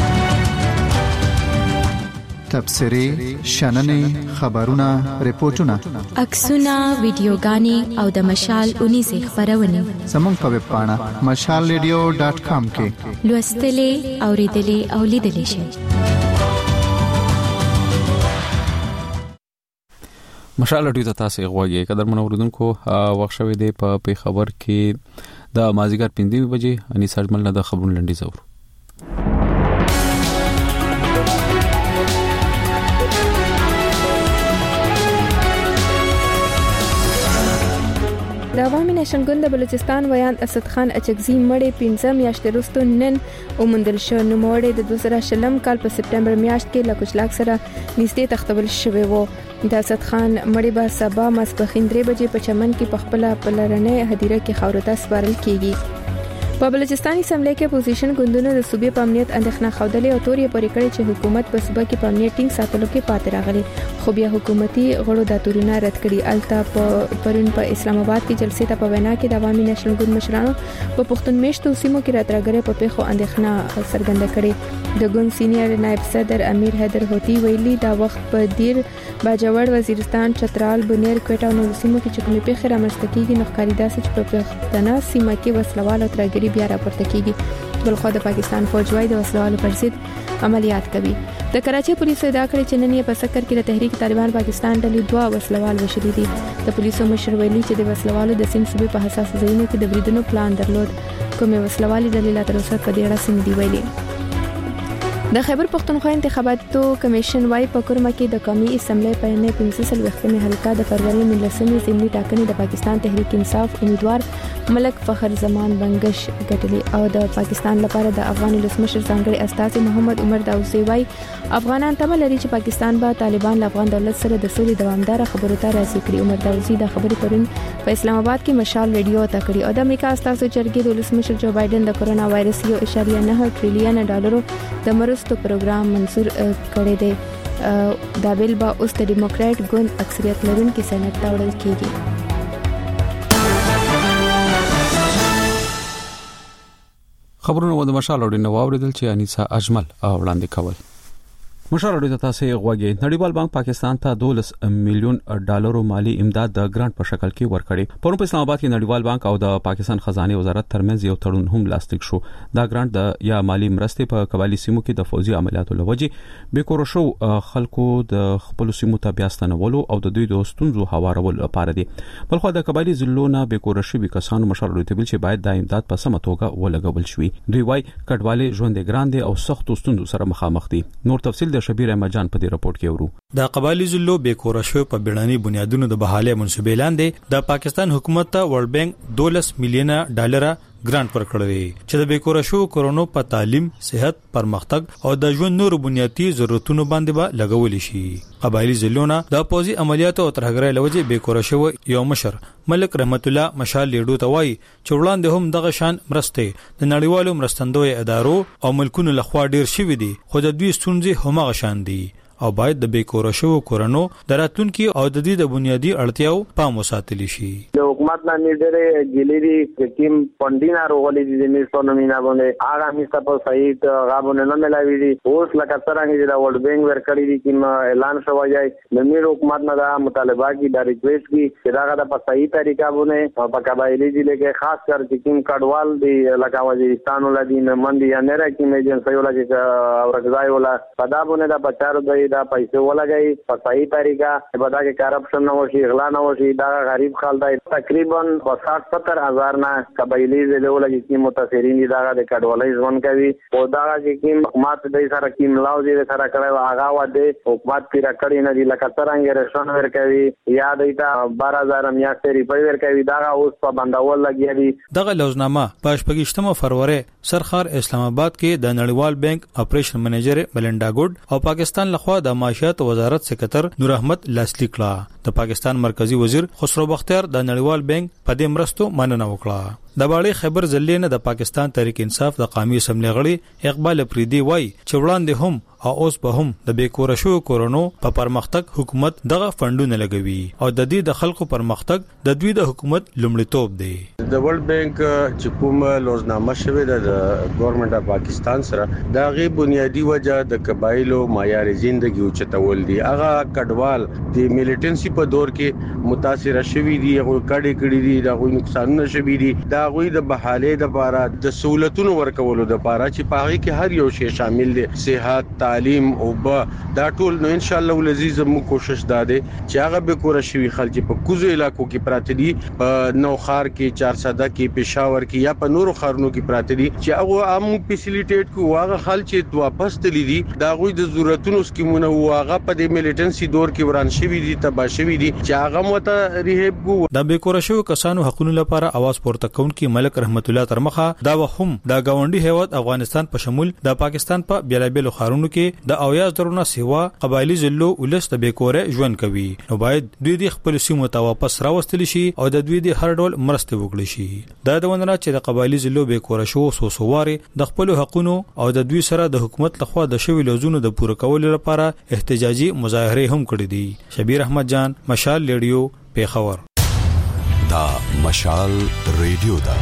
تبصرې، شننې، خبرونه، ریپورتونه، عکسونه، ویډیوګانې او د مشال 19 خبرونه زموږ په ویب پاڼه mashalradio.com کې لوستلې، اوریدلې او لیدلې شئ. مشال ډیو ته تاسو غواړئ قدر منوردونکو وخت شوی دی په خبر کې د مازیګر 5 بجې اني ساجمل نه د خبرونو لنډي زور. نېشنل ګوند د بلوچستان ویان اسد خان اچکزي مړی 15 میاشتې وروسته نن ومندل شو. نو مړی د 2020 کال په سپټمبر میاشت کې له کوچلاک سره نږدې تختول شوی و. د اسد خان مړی به سبا ماسپخین 3 بجې په چمن کې په خپل پلرنې هدیره کې خاورو ته سپارل کیږي. په بلوچستان اسمبلی کې اپوزیشن ګوندونو د صوبې په امنیت اندېښنه خوده او تورې پورې کړې چې حکومت په صوبه کې په امنیت ټینګ ساتلو کې پاتې راغلي، خو بیا حکومتي غړو دا تورونه رد کړي. الته پرون په اسلام آباد کې جلسې ته په وینا کې د عوامي نېشنل ګوند مشرانو په پښتون میشتو سیمو کې راتګره په پیښو اندېښنه څرګنده کړې. د ګوند سینیئر نائب صدر امیر حیدر هوتی ویلي دا وخت په دیر باجوړ وزیرستان چترال بنیر کوټه او نور سیمو کې چې کومې پیښې رامنځته کیږي نو ښکاري داسې چې په پښتنه سیمه کې وسلوال او ترګری بیا راپورته کیږي. بلخو د پاکستان فوج وايي د وسلوالو پر ضد عملیات کوي. د کراچي پولیسو ادعا کړې چې نن یې په سکر کې د تحریک طالبان پاکستان ډلې 2 وسلوال وشلي دي. د پولیسو مشر ویلي چې د وسلوالو د سیم صوبې په حساس ځایونو کې د بریدونو پلان درلود. کومې وسلوالي ډلې لا تر اوسه په دې اړه څه نه دی ویلي. د خیبر پښتونخوا انتخاباتو کمیشن وايي په کورما کې د قومي اسمبلی په 15 حلقه د فروری 19 ضمني ټاکنې د پاکستان تحریک انصاف امیدوار ملک فخر زمان بنگش ګټلي او د پاکستان لپاره د افغان ولسمشر ځانګړي استاذ محمد عمر داوودزی وايي افغانان تمه لري چې پاکستان به طالبان له افغان دولت سره د سولې دوامدار خبرو ته راضي کړي. عمر داوودزی د خبرې پرون په اسلام آباد کې مشال ریډیو ته کړي او د امریکا استاذ جرګې د ولسمشر جو بایدن د کورونا وایرس 1.9 ټریلیون ډالرو د مرستو پروګرام منظور کړی دی. دا بیل به اوس د ډیموکراټ ګوند اکثریت لرونکي سېنات ته وړل کیږي. خبرونه و د مشال اورینه واوریدل چې انیسا اجمل وړاندې کول. مشال اورید تاسو غوږی. نړیوال بانک پاکستان ته $12 میلیون مالی امداد د ګرانټ په شکل کې ورکړي. پرون په اسلام آباد کې نړیوال بانک او د پاکستان خزانه وزارت ترمنځ یو تړون هم لاسلیک شو. دا ګرانټ د یا مالی مرستې په قبایلی سیمو کې د فوزي عملیاتو لوجې بیکور شو خلکو د خپل سیمو ته بیا ستنولو او د دوی د ستونزو هوارول لپاره دي. بلخو د قبایلی ضلعونو بیکور شوی کسانو مشال اورید بل چې باید د امداد په سمه توګه ولګول شي. دوی وايي کډوالي ژوند ګران دي او سخت ستونزو سره مخامخ دي. نور تفصیل د شبیر احمد جان په دې راپورټ کې ورو. د قبایلی ضلعو بیکور شو په بیړني بنیادونو د بحاله منسوبې لاندې د پاکستان حکومت ته ورلد بانک $12 میلیون ګرانټ ورکړی چې د بیکور شو کورونو په تعلیم، صحت، پرمختګ او د ژوند نور بنیادی ضرورتونو باندې به لګول شي. قبایلی ضلعونه د پوزي عملیاتو او ترهګرۍ لوجه بیکور شو یو مشر ملک رحمت الله مشال لیډو ته وایي چې وړاندې هم دغه شان مرسته د نړیوالو مرستندوی ادارو او ملکونو لخوا ډیر شوې دي، خو د دوی ستونزې هم غشان دي او باید د بیکور شو کورونو دراتونکو او د دې د بنیادی اړتیاو پام وساتل شي. د حکومت نه ډېرې ګلیری ټیم پندینا روغلې دي د میسونو مینا باندې هغه میسته په صحیح غابونه نه ملاوي دي. اوس لکه څنګه چې د ورلد بانک ورکړي دي کوم اعلان شوی دی د میر حکومت نه د مطالبه کی د ریکویسټ کی چې دا غدا په صحیح طریقه باندې په قبایلی ضلع کې خاص کر چې کوم کډوال دي لکه وزیرستان ولدي منډي یا نه راکې میجنسي ولدي او رګځای ولا پدا باندې د بچارو د دا پیسې ولګي په صحیح طریقه په دا کې کرپشن نه وشي، غلا نه وشي. دا غریب خلک دی تقریبا 60-70 هزار نه قبایلی ضلع ولګي چې متاثرین دي دا د کډوالۍ ژوند کوي او دا چې کوم حکومت د سره کوم لاو دي سره کړي هغه واده حکومت پیرا کړی نه دي لکه څنګه رشن ورکوي یا دیتا 12000 میاشتې ریپای ورکوي دا اوس په بندول لګي دي. دغه لوزنامه په 28 فروری سرخار اسلام آباد کې د نړیوال بانک اپریشن منیجر ملنډا ګوډ او پاکستان لخوا د معاشات وزارت سکرټر نور احمد لاسلیک کړه. د پاکستان مرکزی وزیر خسرو بختیار د نړیوال بانک په دې مرستو مننه وکړه. د باړې خیبر ضلع نه د پاکستان تحریک انصاف د قومي اسمبلی غړي اقبال افریدي وایي چې وړاندې هم او اوس به هم د بیکور شو کورونو په پرمختګ حکومت دغه فندونه لګوي او د دې د خلکو پرمختګ د دوی د حکومت لومړیتوب دی. د ورلد بانک چې کوم لوزنامه شوی د ګورنمنت اف پاکستان سره دا غي بنیادی وجہ د قبایلو معیار ژوندۍ او چتول دي. هغه کډوال د میلیټنسي په دور کې متاثر شوی دي، هغه کډې دي، دا غوي نقصانونه شوی دي. دا غوي د بحاله د لپاره د سہولتونو ورکولو د لپاره چې پاغي کې هر یو شی شامل دي، صحت، تعلیم او دا ټول نو ان شاء الله ولزیز مو کوشش داده چې هغه به کور شي خلک په کوزو علاقو کې پراته دي نوخار کې 400 کې پېښور کې یا په نورو خارونو کې پراته دي چې هغه عام فیسیلیټیټ کو هغه خلک چې واپس تللی دي دا غوي د ضرورتونو سکیمونه هغه په د میلیټنسي دور کې وران شوی دي تبا شوی دي چې هغه مت ریهب کو د بیکور شو کسانو حقوقو لپاره आवाज پورته کونکي ملک رحمت الله ترمخه دا وهم د گاونډي هیواد افغانستان په شمول د پاکستان په بیلابیلو خارونو کې د اویاز درونه سیوا قبایلی ضلعو ولست بیکوره ژوند کوي نو باید دوی د خپل سیمو ته واپس راوستل شي او د دوی د هر ډول مرسته وکړي شي دا د وندنه چې د قبایلی ضلعو بیکوره شو سوسواري د خپل حقوقو او د دوی سره د حکومت لخوا د شوی لزونو د پوره کولو لپاره احتجاجي مظاهره هم کړې دي شبیر احمد جان مشال ریډیو پیښور دا مشال ریډیو دا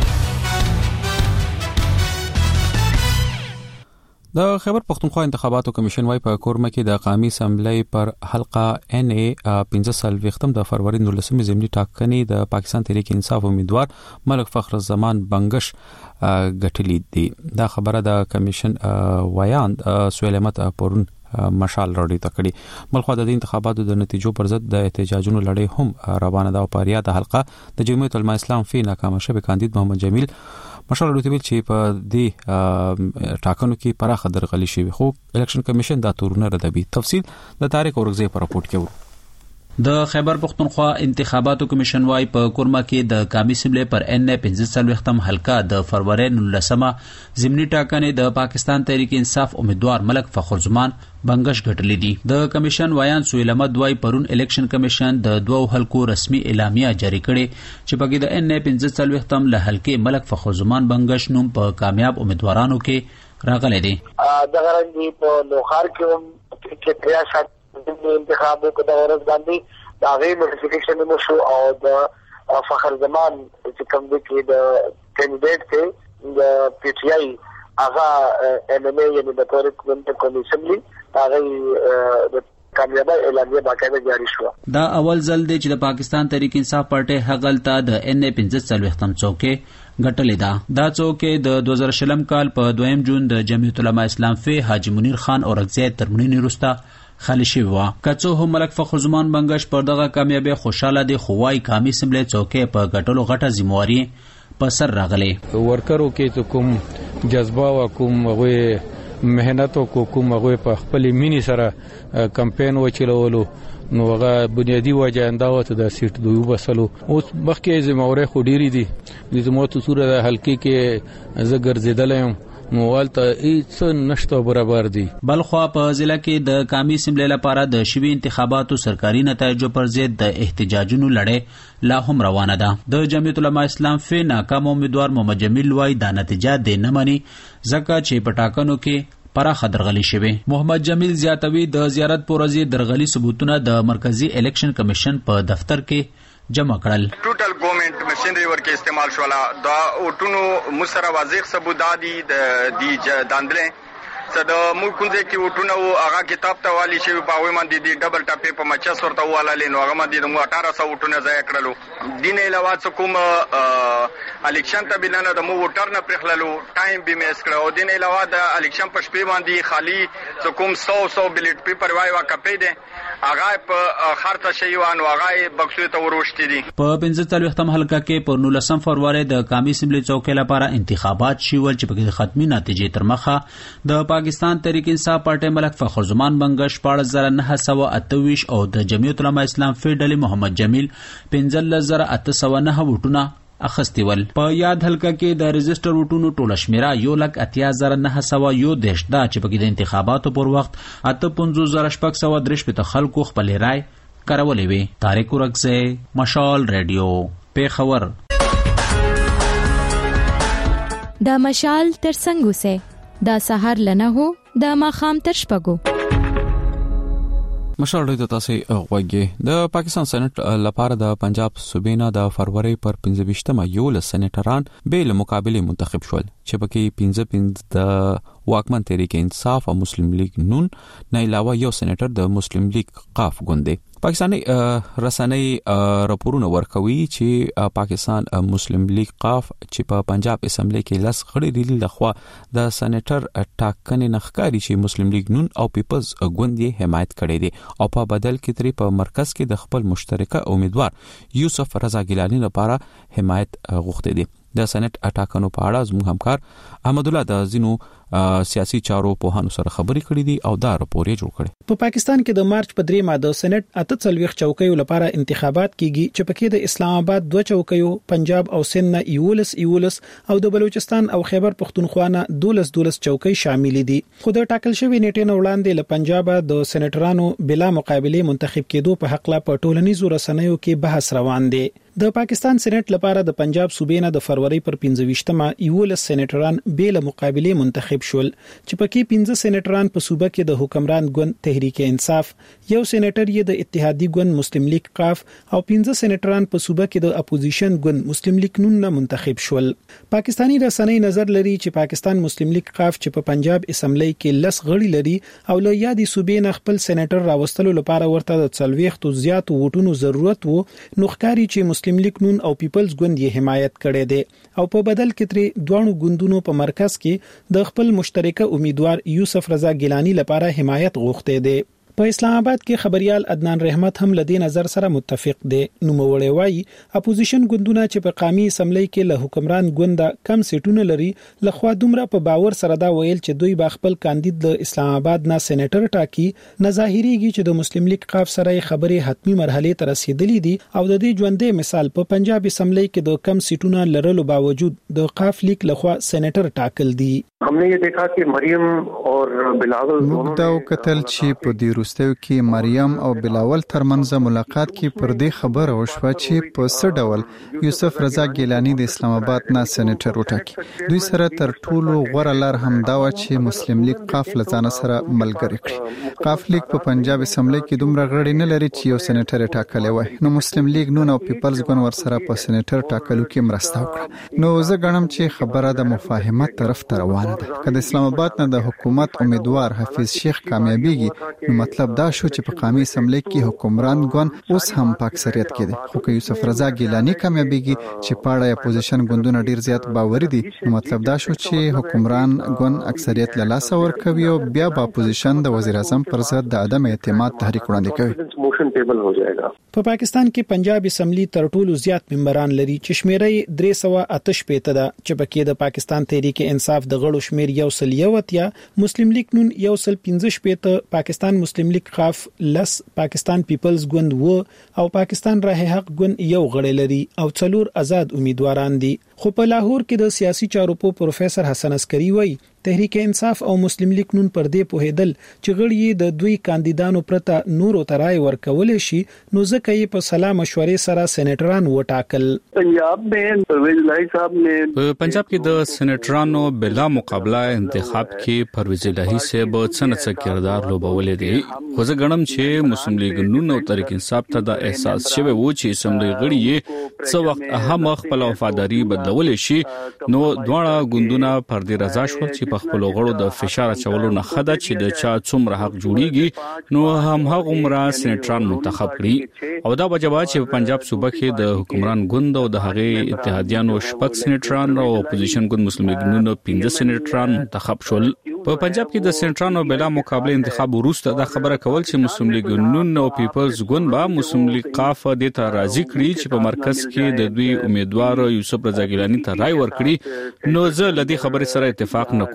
د خیبر پختونخوا انتخاباتو کمیشن وايي په کورمه کې د قومي اسمبلی پر حلقه ان ای 15 وختم د فروری 19 زمینی ټاکنې د پاکستان تحریک انصاف امیدوار ملک فخر الزمان بنگش غټلی دي دا خبره د کمیشن ویاند سویلمت پرون مشال راډیو تکړی ملخوا د انتخاباتو د نتیجو پر ضد د احتجاجونو لړۍ هم روانه ده او پاریا د حلقه د جمعیت العلماء اسلام فی ناکام شوی کاندید محمد جمیل مشال راډیو ته چې په دې ټاکنو کې پراخه درغلي شوی خو الیکشن کمیشن دا تورونه ردوي تفصیل د تاریخ اورغزی په راپورټ کې د خیبر پختونخوا انتخاباتو کمیشن وايي په کورما کې د قومي اسمبلی پر ان 15 وختم حلقه د فروری 19 ضمني ټاکنې د پاکستان تحریک انصاف امیدوار ملک فخر الزمان بنگش غټلې دي د کمیشن ویان سویل احمد وايي پرون الیکشن کمیشن د دوه حلقو رسمي اعلامیه جاری کړي چې پکې د ان 15 وختم له حلقې ملک فخر الزمان بنگش نوم په کامیاب امیدوارانو کې راغلي دي د غرنګي په نوخار کې 63 انتخابو کو د ورځ باندې دا غي نوټیفیکیشن مو شو او د فخر زمان چې کوم دي کې د کینډیډیټ ته د پی ټی آی هغه ان ام ای یعنی د پرېکونټ کمیشن هغه د کامیابی اعلامیه باقاعده جاری شو دا اول ځل دی چې د پاکستان تحریک انصاف پارټي هغلتا د ان 15 وختم څوکې غټلې دا څوکې د 2020 کال په 2 جون د جمعیت العلماء اسلام فی حاجی منیر خان اورغزی ترمنی رستا خالی شوی و کڅو هم ملک فخر الزمان بنگش پر دغه کامیابی خوشاله دي خوای قومي اسمبلی څوکې په غټلو غټه ذمہواری په سر راغلي ورکرو کې کوم جذبه او کوم غوي مهنت او کوم غوي په خپل مینی سره کمپاین وچلولو نو هغه بنیادی وجه انداوت د سیټ دوی وسلو اوس مخکې ذمہواری خو ډیری دي د زموږ صورت حلقې کې زګر زیدلم موالته هیڅ نشته برابر دي بلخوا په ضلع کې د قومي اسمبلی لپاره د شوي انتخاباتو سرکاري نتایجو پر ضد د احتجاجونو لړۍ لا هم روانه ده د جمعیت العلماء اسلام فی ناکام امیدوار محمد جمیل وايي دا نتیجه د نه مني ځکه چې په ټاکنو کې پراخه درغلي شوه محمد جمیل زیاتوي د زیارت پورزي درغلي ثبوتونه د مرکزی الیکشن کمیشن په دفتر کې جمع کړل ټوټل ګورنمنت مشینری ورکه استعمال شولا دا اوټونو مسره واضح ثبوت دادي د داندلې صد مو کونځه کې اوټونو هغه کتاب ته والی شي په وای باندې دی ډبل ټاپې په مچس ورته واله لینو هغه باندې د 1800 اوټونه ځای کړلو دین علاوه څه کوم الیکشن ته بلنه د مو ووټر نه پرخللو ټایم به میس کړو دین علاوه د الیکشن په شپې باندې خالی څه کوم 100 بیلټ پیپر وای وا کپې ده هغه په خرڅ شي وانه هغه بکسو ته وروشتي دي په 15 وختم حلقه کې پر 19 فروری د قومي اسمبلی څوکۍ لپاره انتخابات شول چې په ختمي نتیجې تر مخه د پاکستان تحریک انصاف پارټي ملک فخر الزمان بنگش 14928 او د جمعیت العلماء اسلام فی ډلې محمد جمیل 15809 وټونه اخستي ول په یاد حلقه کې د رجستر وټونو ټوله شمیره 1,89,901 دا چې په د انتخاباتو پر وخت 85,603 په خلکو خپل رائے کارولې وي طارق ورغزی مشال ریډیو پیښور د مشال تر څنګه سه دا سحر لنه هو د ماخام تر شپګو مشال ډیټا تاسو غوږی د پاکستان سېنات لپاره د پنجاب صوبې نه د فروری پر 15مه یو ل سېنټران به له مقابله منتخب شول چې پکې 15 د واکمن تحریک انصاف او مسلم لیگ نون نه علاوه یو سېنټر د مسلم لیگ قاف ګوندې پاکستاني رسنۍ راپورونه ورکوي چې پاکستان مسلم لیگ قاف چې په پنجاب اسمبلی کې لس غړي ریلی لخوا د سېنیټر ټاکنې نخکاری چې مسلم لیگ نون او پیپلز ګوند یې حمایت کړي دي او په بدل کې تری په مرکز کې د خپل مشترکه امیدوار یوسف رضا ګیلانی لپاره حمایت غوښتي دي. د سېنات ټاکنو په اړه زموږ همکار احمد الله د زینو سیاسي چارو په هانو سره خبرې کړې دي او دا راپور یې جوړ کړی. په پاکستان کې د مارچ په 3 د سېنات 48 چوکیو لپاره انتخابات کیږي چې پکې د اسلام آباد 2 چوکیو، پنجاب او سند نه 11 او د بلوچستان او خیبر پختونخوا نه 12 چوکۍ شامل دي. خو د ټاکل شوی نیټې نه وړاندې له پنجاب د سېنیټرانو بلا مقابله منتخب کېدو په حق لا په ټولنیزو رسنیو کې بحث روان دی. د پاکستان سېنات لپاره د پنجاب صوبې نه د فروری پر 15مه 11 سېنیټران بلا مقابله منتخب شول چې پکې 15 سېنیټران په صوبه کې د حکمران ګوند تحریک انصاف، یو سېنیټر یې د اتحادی ګوند مسلم لیگ قاف او 15 سېنیټران په صوبه کې د اپوزیشن ګوند مسلم لیگ نون نه منتخب شول. پاکستانی رسنۍ نظر لري چې پاکستان مسلم لیگ قاف چې په پنجاب اسمبلی کې لس غړي لري او له یادي صوبې نه خپل سېنیټر راوستلو لپاره ورته د 40 زیات ووټونو ضرورت وو، نو ښکاري چې مسلم لیگ نون او پیپلز ګوند یې حمایت کړي دي او په بدل کې تری دوه ګوندونو په مرکز کې د خپل مشترکه امیدوار یوسف رضا ګیلانی لپاره حمایت غوښته دي. په اسلام آباد کې خبريال عدنان رحمت هم لدی نظر سره متفق دي. نو موړی وایي اپوزیشن ګوندونه چې په قومي اسمبلی کې له حکمران ګوند کم سیټونه لري لخوا دومره په باور سره دا ویل چې دوی با خپل کاندید د اسلام آباد نه سېنیټر ټاکي، نه ظاهريږي چې د مسلم لیگ قاف سره خبري حتمی مرحله ته رسیدلې دي او د دې ژوندې مثال په پنجاب اسمبلی کې د کم سیټونه لرلو باوجود د قاف لیگ لخوا سېنیټر ټاکل دي. हमने ये देखा कि मरियम और बिलावल موږ دا وکتل چې په دې وروستیو کې مریم او بلاول ترمنځ ملاقات کې پر دې خبره وشوه چې په څه ډول یوسف رضا ګیلانی د اسلام آباد نه سېنیټر وټاکي. دوی سره تر ټولو غوړه لار هم دا و چې مسلم لیگ قاف لزان سره ملګری کړي. قاف لیگ په پنجاب اسمبلی کې دومره غړي نه لري چې یو سېنیټر ټاکلی وای، نو مسلم لیگ نون او پیپلز ګوند ور سره په سېنیټر ټاکلو کې مرسته وکړه. نو زه غواړم چې خبره د مفاهمت طرف ته روانه ده. که د اسلام آباد نه د حکومت امیدوار حفیظ شیخ کامیابیږي نو مطلب دا شو چې په قومي اسمبلی کې حکمران ګوند اوس هم په اکثریت کې دي. خو که یوسف رضا ګیلانی کامیابیږي چې پاړه اپوزیشن ګوندونه ډیر زیات باوري دي نو مطلب دا شو چې حکمران ګوند اکثریت له لاسه ورکوي او بیا په اپوزیشن د وزیر اعظم پر ضد د عدم اعتماد تحریک وړاندې کوي. मोशन टेबल हो जाएगा. په پاکستان کې پنجاب اسمبلی تر ټولو زیات ممبران لري چې شمیرې 388 ده چې پکې د پاکستان تحریک انصاف د غړو شمیر 101 مسلم لیگ نون 115 پاکستان مسلم لیگ قاف لس پاکستان پیپلز ګوند و او پاکستان راه حق ګوند یو غړی لري او 4 آزاد امیدواران دي. خو په لاهور کې د سیاسي چارو په پروفیسور حسن عسکری وایي تحریک انصاف او مسلم لیگ نون پر دې پوهیدل چې غړي د دوی کاندیدانو پرته نورو ترای ورکول شي نو ځکه یې په سلا مشورې سره سېنیټران وټاکل. پنجاب में پرویز الہی صاحب نے پنجاب کې د سېنیټرانو بلا مقابله انتخاب کې پرویز الہی صاحب څنګه کردار لوبولې دي. خو زه غواړم چې مسلم لیگ نون او تحریک انصاف ته د احساس شوی وو چې اسمبلی غړي یې څو وخت اهم خپل وفاداری بدلول شي نو دواړه ګوندونه پر دې رضا شول چې په خپل غړو د فشار چولو نه خده چې د چا څومره حق جوړیږي نو هم هغه عمره سېنیټران منتخب کړي او دا وجبه چې په پنجاب صوبه کې د حکمران ګوند او د هغه اتحادیانو شپږ سېنیټران او اپوزیشن ګوند مسلم لیگ نون 15 سېنیټران منتخب شول. په پنجاب کې د سېنیټرانو بلا مقابله انتخاب وروسته دا خبره کول چې مسلم لیگ نون او پیپلز ګوند با مسلم لیگ قاف د ته راضي کړي چې په مرکز کې د دوی امیدوار یوسف رضا ګیلانی ته رائے ورکړي نو زه لدی خبره سره اتفاق نکوم.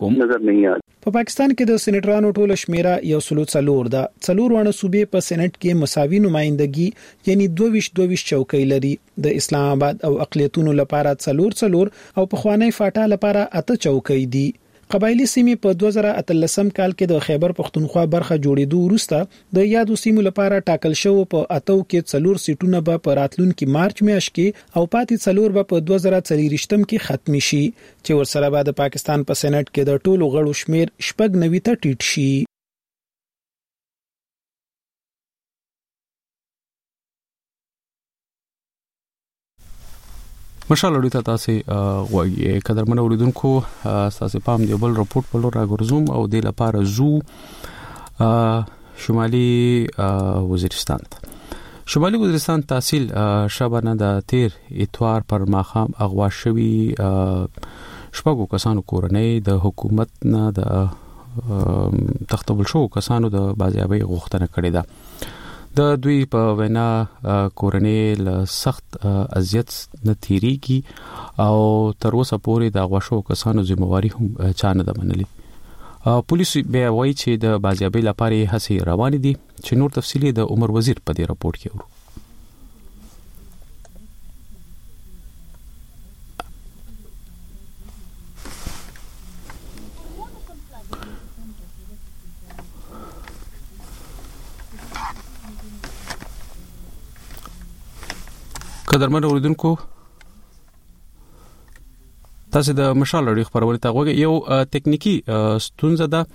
په پاکستان کې د سېنیټرانو ټوله شمیره 104 ده. 4 ونه صوبې په سېنات کې مساوي نمائندګي یعنی 22 چوکۍ لري. د اسلام آباد او اقلیتونو لپاره 4 او په خوانی فاټا لپاره 8 چوکۍ دي. قبایلی سیمې په 2013 کال کې د خیبر پختونخوا برخه جوړېدو وروسته د یادو سیمو لپاره ټاکل شو په اتو کې 4 سیټونه به په راتلونکي مارچ میاشت کې او پاتې 4 به په 2024 کې ختمي شي چې ورسره به د پاکستان په سېنات کې د ټولو غړو شمیر 90 ته ټیټ شي. مشال اړیته تاسو غوږی قدرمن اوریدونکو تاسو پام دی بل رپورت په لور راګرځوم او د لپاره زو شمالي وزیرستان شمالي وزیرستان تحصیل شبانه د تیر اتوار پر ماخام اغوا شوی شپږو کسانو کورنۍ د حکومت نه د تختبل شو کسانو د بازیابۍ غوښتنه کړې ده. د دوی په وینا کورنۍ له سخت اذیت نه تیریږي او تر اوسه پورې د اغوا شو کسانو ذمہواری هم چا نه ده منلې. پولیس بیا وایي چې د بازیابۍ لپاره هڅې روانې دي چې نور تفصیلی د عمر وزیر په دې راپورټ کې ورو. قدرمن اوریدونکو تاسو د مشال لړۍ خبرونه ته غوږی یو ټکنیکی ستونزه ده.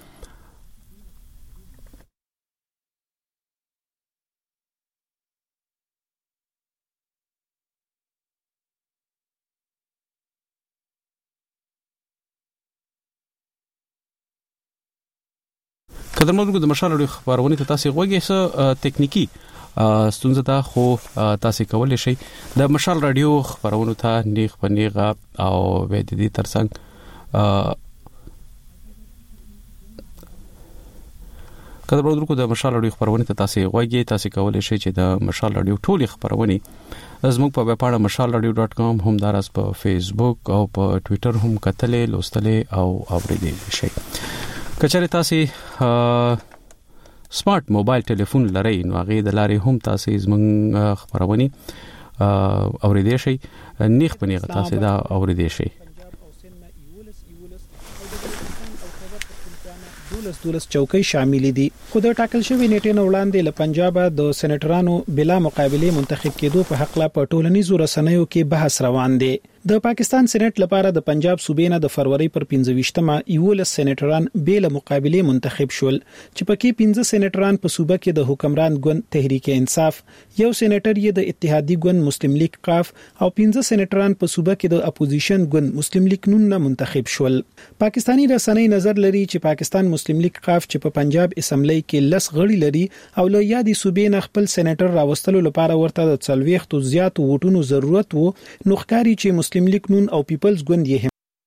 قدرمن د مشال لړۍ خبرونه ته تاسو غوږی څه ټکنیکی ستونزه ده خو تاسو کولای شئ د مشال رادیو خبرونه ته نیغ په نیغه او د دې ترڅنګ کله برودرکو د مشال رادیو خبرونه ته تاسو غوږی تاسو کولای شئ چې د مشال رادیو ټولې خبرونه زموږ په ویب پاڼه mashalradio.com هم داراز په فیسبوک او په ټوئیټر هم کتلې لوستلې او اوریدلې شئ. کچره تاسو سمارټ موبایل ټلیفون لرئ نو هغه د لارې هم تاسو زموږ خبرونه اوریدئ شئ نیغ په نیغه تاسو دا اوریدئ شئ. دولس چوکۍ شامل دي. خو د ټاکل شوی نیټې نه وړاندې له پنجاب د سېنیټرانو بلا مقابله منتخب کېدو په حق لا په ټولنیزو رسنیو کې بحث روان دی. د پاکستان سېنات لپاره د پنجاب صوبې نه د فروری پر 15مه 11 سېنیټران بلا مقابله منتخب شول چې پکې 15 سېنیټران په صوبه کې د حکمران ګوند تحریک انصاف، یو سېنیټر یې د اتحادی ګوند مسلم لیگ قاف او 15 سېنیټران په صوبه کې د اپوزیشن ګوند مسلم لیگ نون نه منتخب شول. پاکستانی رسنۍ نظر لري چې پاکستان مسلم لیگ قاف چې په پنجاب اسمبلی کې لس غړي لري او له یادي صوبې نه خپل سېنیټر راوستلو لپاره ورته د 40 زیات ووټونو ضرورت وو، نو ښکاري چې مسلم لیگ نون او پیپلز ګوند یې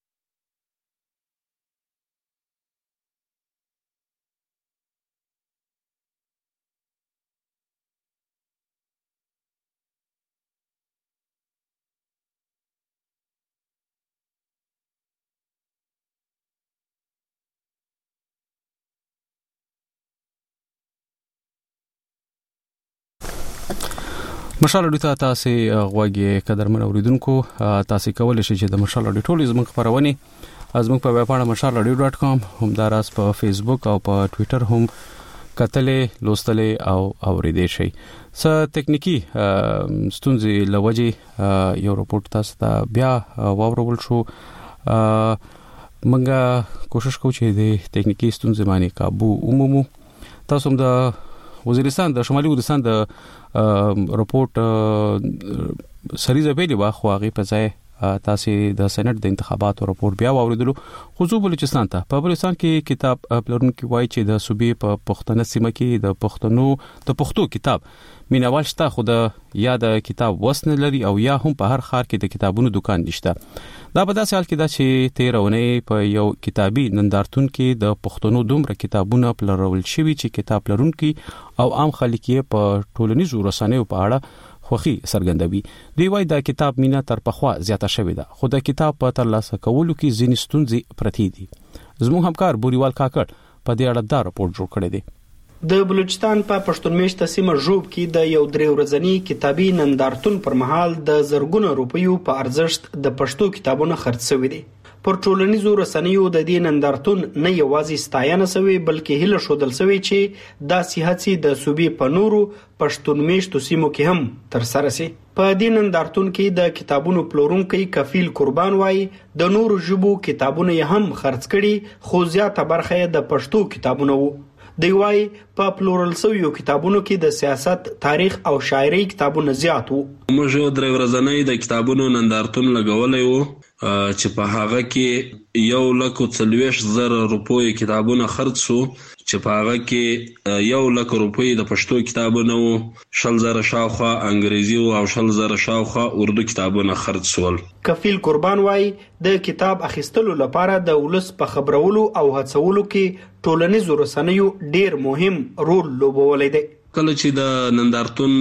مشال اډو ته تاسو غوږی قدرمن اوریدونکو تاسو کولای شئ چې د مشال اډو ټولې زموږ خبرونه زموږ په ویب پاڼه mashalradio.com هم داراز په فیسبوک او په ټوئیټر هم کتلې لوستلې او اوریدئ شئ. څه ټکنیکی ستونزې لوجي یو رپورټ تاسو ته بیا واورول شو. منګه کوشش کوو چې د ټکنیکی ستونزې باندې काबू ومومو. تاسو هم د وزیرستان د شمالي وزیرستان د رپورټ سریزه ویلي واخو هغه په ځای تاسو د سېنات د انتخاباتو رپورټ بیا واوریدلو. خصوص بلوچستان ته په بلوچستان کې کتاب پلورونکو وایي چې د صوبې په پښتنه سیمه کې د پښتو کتاب مینوال شته خو د یا د کتاب وسن لري او یا هم په هر ښار کې د کتابونو دکان نشته. دا په داسې حال کې دا چې 13 اونۍ په یو کتابي نندارتون کې د پښتنو دومره کتابونه پلورول شوي چې کتاب پلورونکو او عام خلک یې په ټولنیزو رسنیو په اړه خوخي سرګندوي. دوی وايي دا کتاب مینا تر پخوا زیاته شوې ده خو د کتاب په ترلاسه کولو کې ځینې ستونزې پرتې دي. زموږ همکار بوريوال کاکړ په دې اړه دا رپورټ جوړ کړی دی. د بلوچستان په پښتون میشته سیمه ژوب کې د یو درې ورځنی کتابي نندارتون پر مهال د زرګونو روپیو په ارزښت د پښتو کتابونو خرڅ شوي دي. پر ټولنیزو رسنیو د دې نندارتون نه یوازې ستاینه شوی بلکې هله شودل شوی چې دا سیاحتي د صوبې په نورو پښتون میشتو سیمو کې هم تر سره شي. په دې نندارتون کې د کتابونو پلورونکو کفیل قربان وای د نورو ژبو کتابونه هم خرڅ کړي خو زیاته برخه د پښتو کتابونه وو. دی وای په پلورل شویو کتابونو کې د سیاست، تاریخ او شاعري کتابونه زیات وو. موږ درې ورځې د کتابونو نندارتون لګولې وو چې په هغه کې 1,40,000 روپۍ کتابونه خرڅ شو چې چې په هغه کې 1 لک روپۍ د پښتو کتابونو 100,000 شاوخوا انګریزي او 100,000 شاوخوا اردو کتابونه خرڅ شول. کفیل قربان وای د کتاب اخیستلو لپاره د ولس په خبرولو او هڅولو کې ټولنیزو رسنیو ډیر مهم رول لوبولی دی. کله چې د نندارتون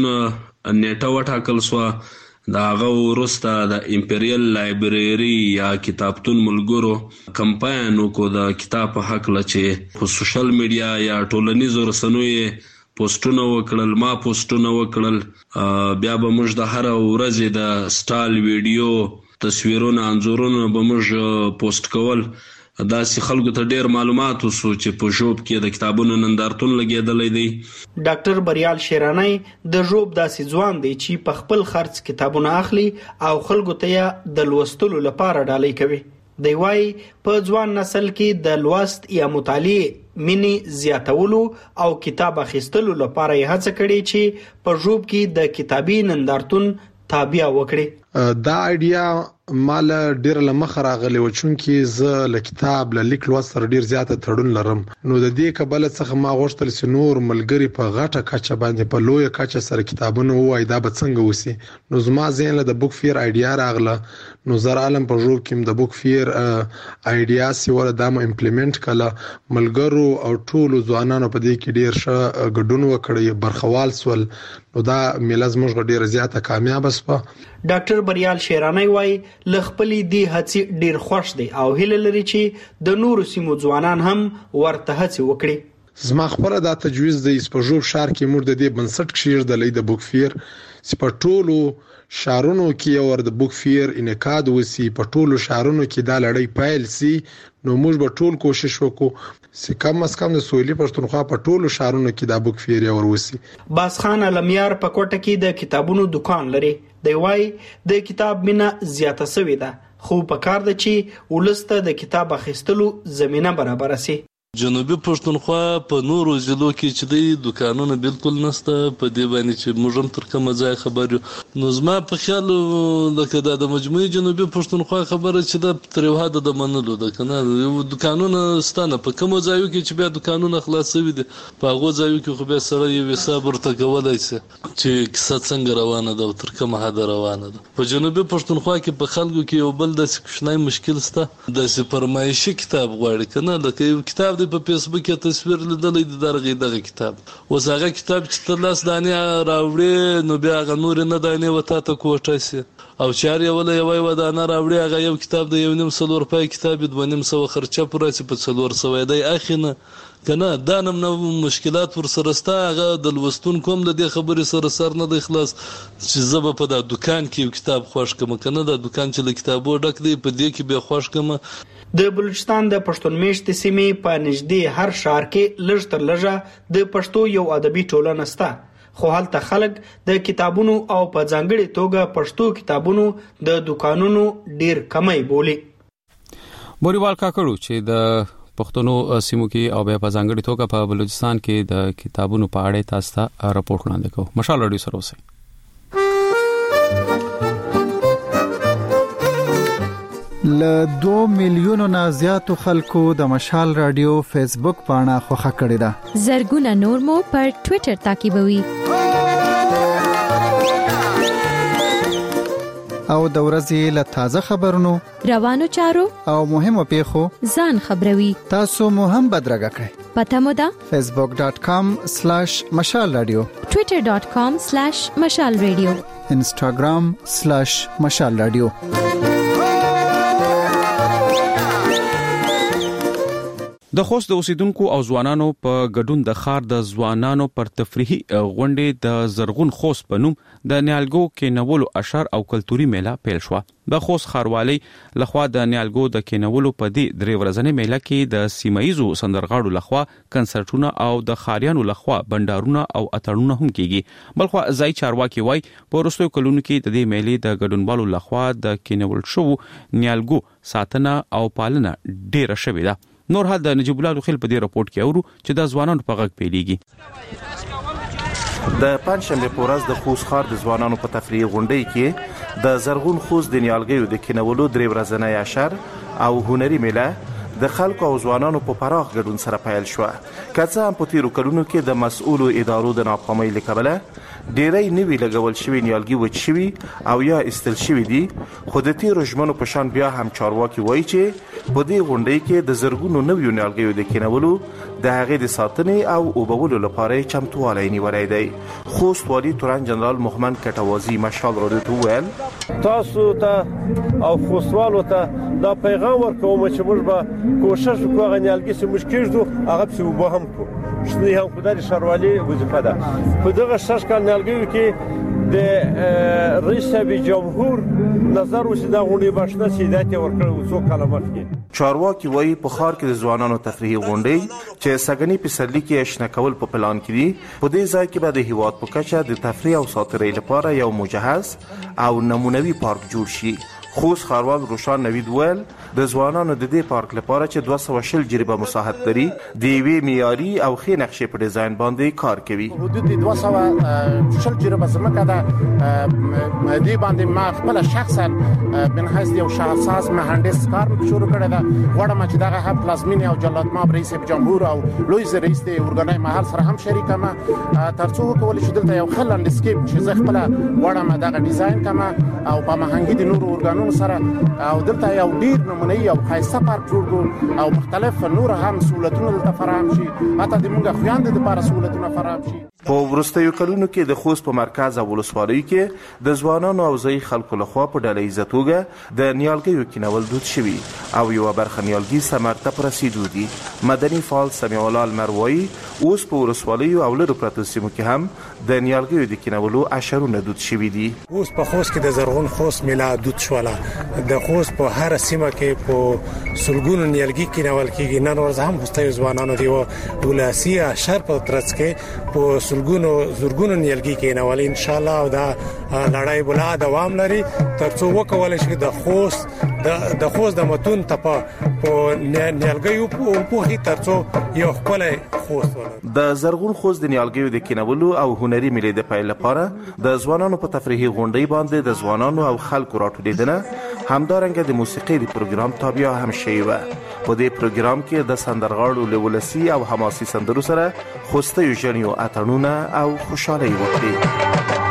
نیټه وټاکل شوه دا هغه وروسته د امپریال لایبرری یا کتابتون ملګرو کمپاین وکړو د کتاب په حقله چې په سوشل میډیا یا ټولنیزو رسنیو پوسټونه وکړل، ما پوسټونه وکړل، بیا به موږ د هر ورځې د سټال ویډیو تصویرونه انځورونه به موږ پوسټ کول. داسې خلکو ته ډیر معلومات وسو چې په ژوب کې د کتابونو نندارتون لګیدلی دی. ډاکټر بریال شیرانی د ژوب داسې ځوان دی چې په خپل خرڅ کتابونه اخلي او خلکو ته د لوستلو لپاره ډالۍ کوي. دی وايي په ځوان نسل کې د لوست یا مطالعې مینې زیاتولو او کتاب اخیستلو لپاره یې هڅه کړې چې په ژوب کې د کتابي نندارتون تابع وکړي. دا ایډیا مال ډیر لمخ راغلی و چونکې زه له کتاب له لیک لوست سره ډیر زیاته تړون لرم. نو د دې کبله څخه ما غوښتل چې نور ملګری په غټه کچه باندې په لویه کچه سره کتابونه وای دا به څنګه وسی. نو زما ذهن له د بوک فیر ایډیا راغله. نو زر عالم په ژوب کې د بوک فیر ایډیا سی ور د امپلیمنٹ کړه. ملګرو او ټولو ځوانانو په دې کې ډیر ښه ګډون وکړي، برخوال سول. نو دا میلاز موږ ډیر زیاته کامیاب شوه. ډاکټر بریال شیرانی وای لخپلې دی هڅې ډیر خوش دي او هیله لري چې د نورو سیمو ځوانان هم ورته هڅې وکړي. زما خبره دا تجویز دی چې په ژوب شهر کې موږ د دې بنسټ کښیږدلی د بوک فیر چې په ټولو شهرونو کې ور د بوک فیر انعقاد وسی، په ټولو شهرونو کې دا لړۍ پایل سي. نو موږ به ټول کوشش وکړو چې کم از کم د سویلي پښتونخوا په ټولو شهرونو کې دا بوک فیر ور وسی. باز خان علمیار په کوټه کې د کتابونو دکان لري. دی وايي د کتاب مینا زیاته سوې ده خو په کار ده چې ولسته د کتاب اخیستلو زمينه برابر شي. جنوبي پښتونخوا په نورو ضلعو کې چې د دکانونو بالکل نشته، په دې باندې چې موږ هم تر کومه ځای خبر یو. نو زما په خیال لکه د مجموعي جنوبي پښتونخوا خبره چې د تر یو حده د منلو ده کنه. دکانونه ستانه په کومو ځایو کې چې بیا دکانونه خلاصوي دي، په هغو ځایو کې خو بیا سره یو حساب ورته کولی شي چې کیسه څنګه روانه ده او تر کومه حده روانه ده. په جنوبي پښتونخوا کې په خلکو کې یو بل داسې کوچنی مشکل شته، داسې فرمایشي کتاب غواړي کنه. لکه یو کتاب په فیسبوک کې تصویر لیدلې دغه کتاب، اوس هغه کتاب چې تر لاس دانې راوړي نو بیا هغه نور نه دانې وتا ته کوټه سي او چاري ولا یو ودانه راوړي هغه یو کتاب د 1.5 روپۍ کتاب د 2.5 خرچه پرې په 400 دی اخینه کنه. دا نو مشکلات ور سره ستا هغه د لوستون کوم د دې خبرې سره نه د اخلاص چې زب په د دکان کې یو کتاب خوښ کم کنه. د دکان چې له کتابو ډک دی په دې کې به خوښ کم. د بلوچستان د پښتون میشتې سیمې په نږدې هر ښار کې لږ تر لږه د پښتو یو ادبي ټولنه شته، خو هلته خلک د کتابونو او په ځانګړي توګه پښتو کتابونو د دکانونو ډیر کمی بولي. بوریوال کاکړو چې د پښتنو سیمو کې او په ځانګړي توګه په بلوچستان کې د کتابونو په اړه تاسو ته راپورټ وړاندې کوم. مشال رادیو سره اوسئ. ل 2 میلیونو نه زیاتو خلکو د مشال رادیو فیسبوک پاڼه خوښه کړې ده. زرګونه نور مو پر ټوئیټر تعقیبوي او د ورځې له تازه خبرونو، روانو چارو او مهمو پیښو ځان خبروي. تاسو مو هم بدرګه کړئ. پته مو ده facebook.com/مشال رادیو، twitter.com/مشال رادیو، instagram/مشال رادیو. د خوست د اوسیدونکو او ځوانانو په ګډون د خار د ځوانانو پر تفریحي غونډې د زرغون خوست په نوم د نیالګو کېنولو اشعار او کلتوري میله پیل شو. د خوست خاروالۍ لخوا د نیالګو د کېنولو په دې درې ورځنۍ میله کې د سیمایزو سندرغاړو لخوا کنسرټونه او د خاریانو لخوا بندارونه او اتړونه هم کیږي. بلخو ځای چارواکي وای په وروستیو کلونو کې د دې میلې د ګډونوالو لخوا د کېنول شو نیالګو ساتنه او پالنه ډیره شوې ده. نور حال د نجیب الله خل په دې راپورټ کې اورو چې د ځوانانو په غږ پیلېږي. د پنځشنبه په ورځ د خوست ښار د ځوانانو په تفریحي غونډې کې د زرغون خوست د نیالګیو د کینولو درې ورځنۍ اشر او هنري میله د خلکو او ځوانانو په پراخ ګډون سره پیل شو. که څه هم په تیرو کلونو کې د مسؤلو ادارو د ناکامۍ له کبله ډیری نوي لګول شوي نیالګي وچ شوي او یا ایستل شوي دي، خو د تیرو ژمنو په شان بیا هم چارواکي وایي چې په دې غونډۍ کې د زرګونو نویو نیالګیو د کینولو د هغې د ساتنې او اوبولو لپاره چمتوالی نیولی دی. خوست والي تورن جنرال محمد کټوازي مشال راډیو ته وویل تاسو ته او خوستوالو ته دا پیغام ورکوم چې موږ به کوشش وکړو هغه نیالګي چې موږ کېږدو هغه پسې اوبه هم کړو. شنې هم خو دا د ښاروالۍ وظیفه ده. په دغه شش کال نیالګیو کې د رئیس صاحب جمهور نظر و چې دا غونډې به شنه سي هدایت یې ورکړی و څو کاله مخکې. چارواکي وایي په ښار کې د ځوانانو تفریحي غونډۍ چې سږني پسرلي کې شنه کول په پلان کې دي، په دې ځای کې به د هیواد په کچه د تفریح او ساتیرۍ لپاره یو مجهز او نمونوي پارک جوړ شي. خوست ښاروال روشان نوید ویل د ځوانانو د دې پارک لپاره چې 240 جریبه مساحت لري د یوې معیاري او ښې نقشې په ډیزاین باندې کار کوي. حدود 240 جریبه ځمکه ده. دې باندې ما خپل شخصا بن حیث یو شهرساز مهندس کار شروع کړی ده. غواړم چې دغه هم پلازمینه او جلات ماب رئیس جمهور او لوی رئیس د اورګانای محل سره هم شریک ما ترڅو وکول شي دلته یو خلل لسکیپ چې زه خپل غواړم دغه ډیزاین کما او په مهنګي د نور اورګانو سره او دلته یو ډیر نمونهي او خاصه پارک جوړ کړو او مختلف نور هم سہولتونه دلته فراهم شي، حتی د موږ خوياند د لپاره سہولتونه فراهم شي. په وروستیو کلونو کې د خوست په مرکز او ولسوالیو کې د ځوانانو او ځای خلکو لخوا په ډله ایزه توګه د نیالګیو کینول دود شوي او یوه برخه نیالګي ثمر ته په رسېدو دي. مدني فعال سمیع الله المروایي اوس په ولسوالیو او لرو پرتو سیمو کې هم د نیالګیو د کینولو اشرونه دود شوي دي. اوس په خوست کې د زرغون خوست میله دود شوله. د خوست په هر سیمه کې په سلګونو نیالګي کینول کېږي. نن ورځ هم خوستي ځوانانو دی ولسی اشر په ترڅ کې په سلګونو زرګونو نیالګي کینول. ان شاء الله او دا لړۍ بلا دوام لري ترڅو وکول شي د خوست د متون ته په نیالګیو په هي ترڅو یو خپل خوست د زرغون خوست د نیالګیو د کینولو او هنري ملي د پیل لپاره د ځوانانو په تفریحي غونډې باندې د ځوانانو او خلکو راټولیدنه همدارنګه د موسیقي د پروګرام تابع هم شوی و. په دې پروګرام کې د سندرغاړو له ولسی او حماسي سندرو سره خوستي ژوندو اتڼونه او خوشحالي وکړي.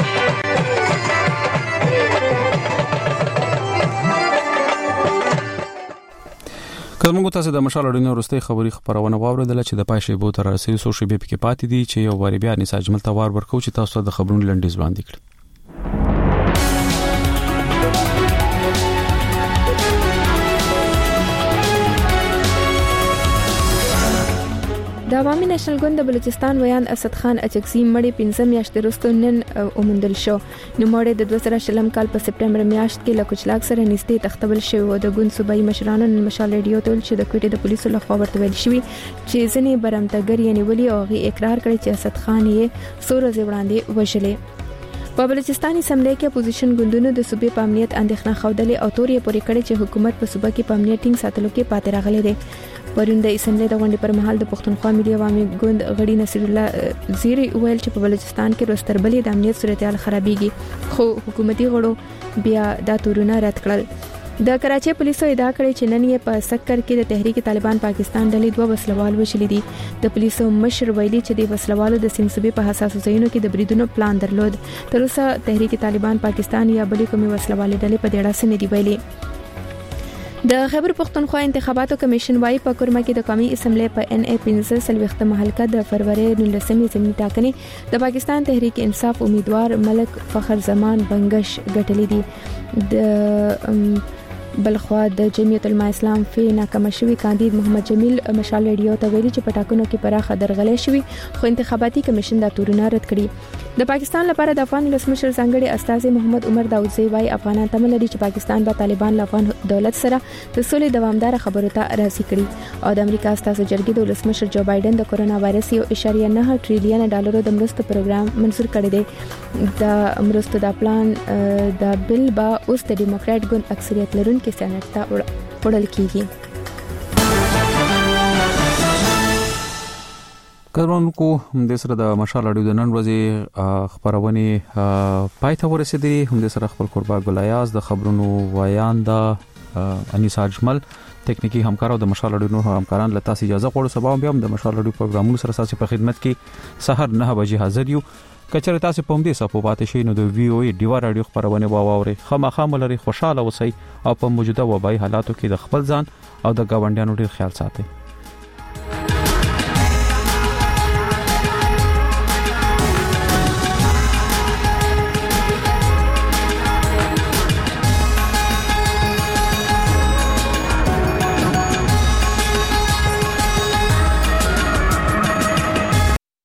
کومه تاسو د مشال اړینو وروستي خبري خبرونه واوریدل چې د پایښې بو تر رسېدو سوشي به پکې پاتې دي چې یو واری بیا نساج مل توار ورکو چې تاسو د خبرونو لنډیز وړاندې کړئ. د عوامي نېشنل ګوند د بلوچستان ویان اسد خان اچکزي مړی 15 میاشتې وروسته نن اومندل شو. نو مړی د 2020 کال په سپټمبر میاشت کې لکوچلاک سره نږدې تختبل شوی و. د ګوند صوبایي مشرانو نن مشال ریډیو ته چې د کوټې د پولیسو لخوا ورته ویل شوی چې ځنې برمتګر یې نیولي او غي اقرار کړی چې اسد خان یې 100 ورځې وړاندې وژلې. په بلوچستان اسمبلی کې اپوزیشن ګوندونو د صوبې په امنیت اندېښنه خوده او تورې پورې کړې چې حکومت په صوبه کې په امنیت ټینګ ساتلو کې پاتې راغلی دی. پرون د اسمبلی د غونډې پر مهال د پښتونخوا ملي عوامي ګوند غړي نصیر الله زیری ویل چې په بلوچستان کې روستربلې د امنیت صورتحال خرابېږي، خو حکومتي غړو بیا دا تورونه رد کړل. د کراچي پولیسو ادعا کړې چې نن یې په سکر کې د تحریک طالبان پاکستان ډلې 2 وسلوال وشلې دي. د پولیسو مشر ویلي چې د وسلوالو د سیمسبي په حساسو ځایونو کې د بریدونو پلان درلود. تر اوسه تحریک طالبان پاکستان یا بلې کومې وسلوالې ډلې په دې اړه څه نه دی ویلي. د خیبر پختونخوا انتخاباتو کمیشن وايي په کورما کې د قومي اسمبلی په ان ای 15 حلقه د فروری 19 ضمني ټاکنې د پاکستان تحریک انصاف امیدوار ملک فخر زمان بنگش ګټلې دي. د بلخوا د جمعیت العلماء اسلام فی ناکام شوی کاندید محمد جمیل مشال ریډیو ته ویلي چې پټاکنو کې پراخه درغلې شوی، خو انتخاباتي کمیشن دا تورونه رد کړي. د پاکستان لپاره د افغان ولسمشر ځانګړي استاذ محمد عمر داوودزی وايي افغانان تمه لري چې پاکستان به طالبان له افغان دولت سره د سولې دوامدار خبرو ته راضي کړي. او د امریکا استاذ جرګې د ولسمشر جو بایدن د کورونا وایرس 1.9 ټریلیون ډالرو د مرستو پروګرام منزور کړی دی. د مرستو د پلان د بل با اوس د ډیموکرات ګوند اکثریت لرونکي سېنات ته وړل کیږي. کارونکو د سره د مشال اړیو د نن ورځې خبرونه پای ته ورسېدې. هم د سره خپل قربا ګلایاز د خبرونو ویان د انیسا اجمل ټکنیکی همکارو د مشال اډو نور همکاران لته اجازه غوړو سبا هم د مشال اډو پروګرامونو سره تاسو په خدمت کې سحر 9 بجې حاضر یو کچره تاسو په همدې صفو پاتې شئ نو د وی او ای ډیوا رادیو خبرونه واوري خامخا ملري خوشاله اوسئ او په موجوده وبای حالاتو کې د خپل ځان او د گاونډیانو ډیر خیال ساتئ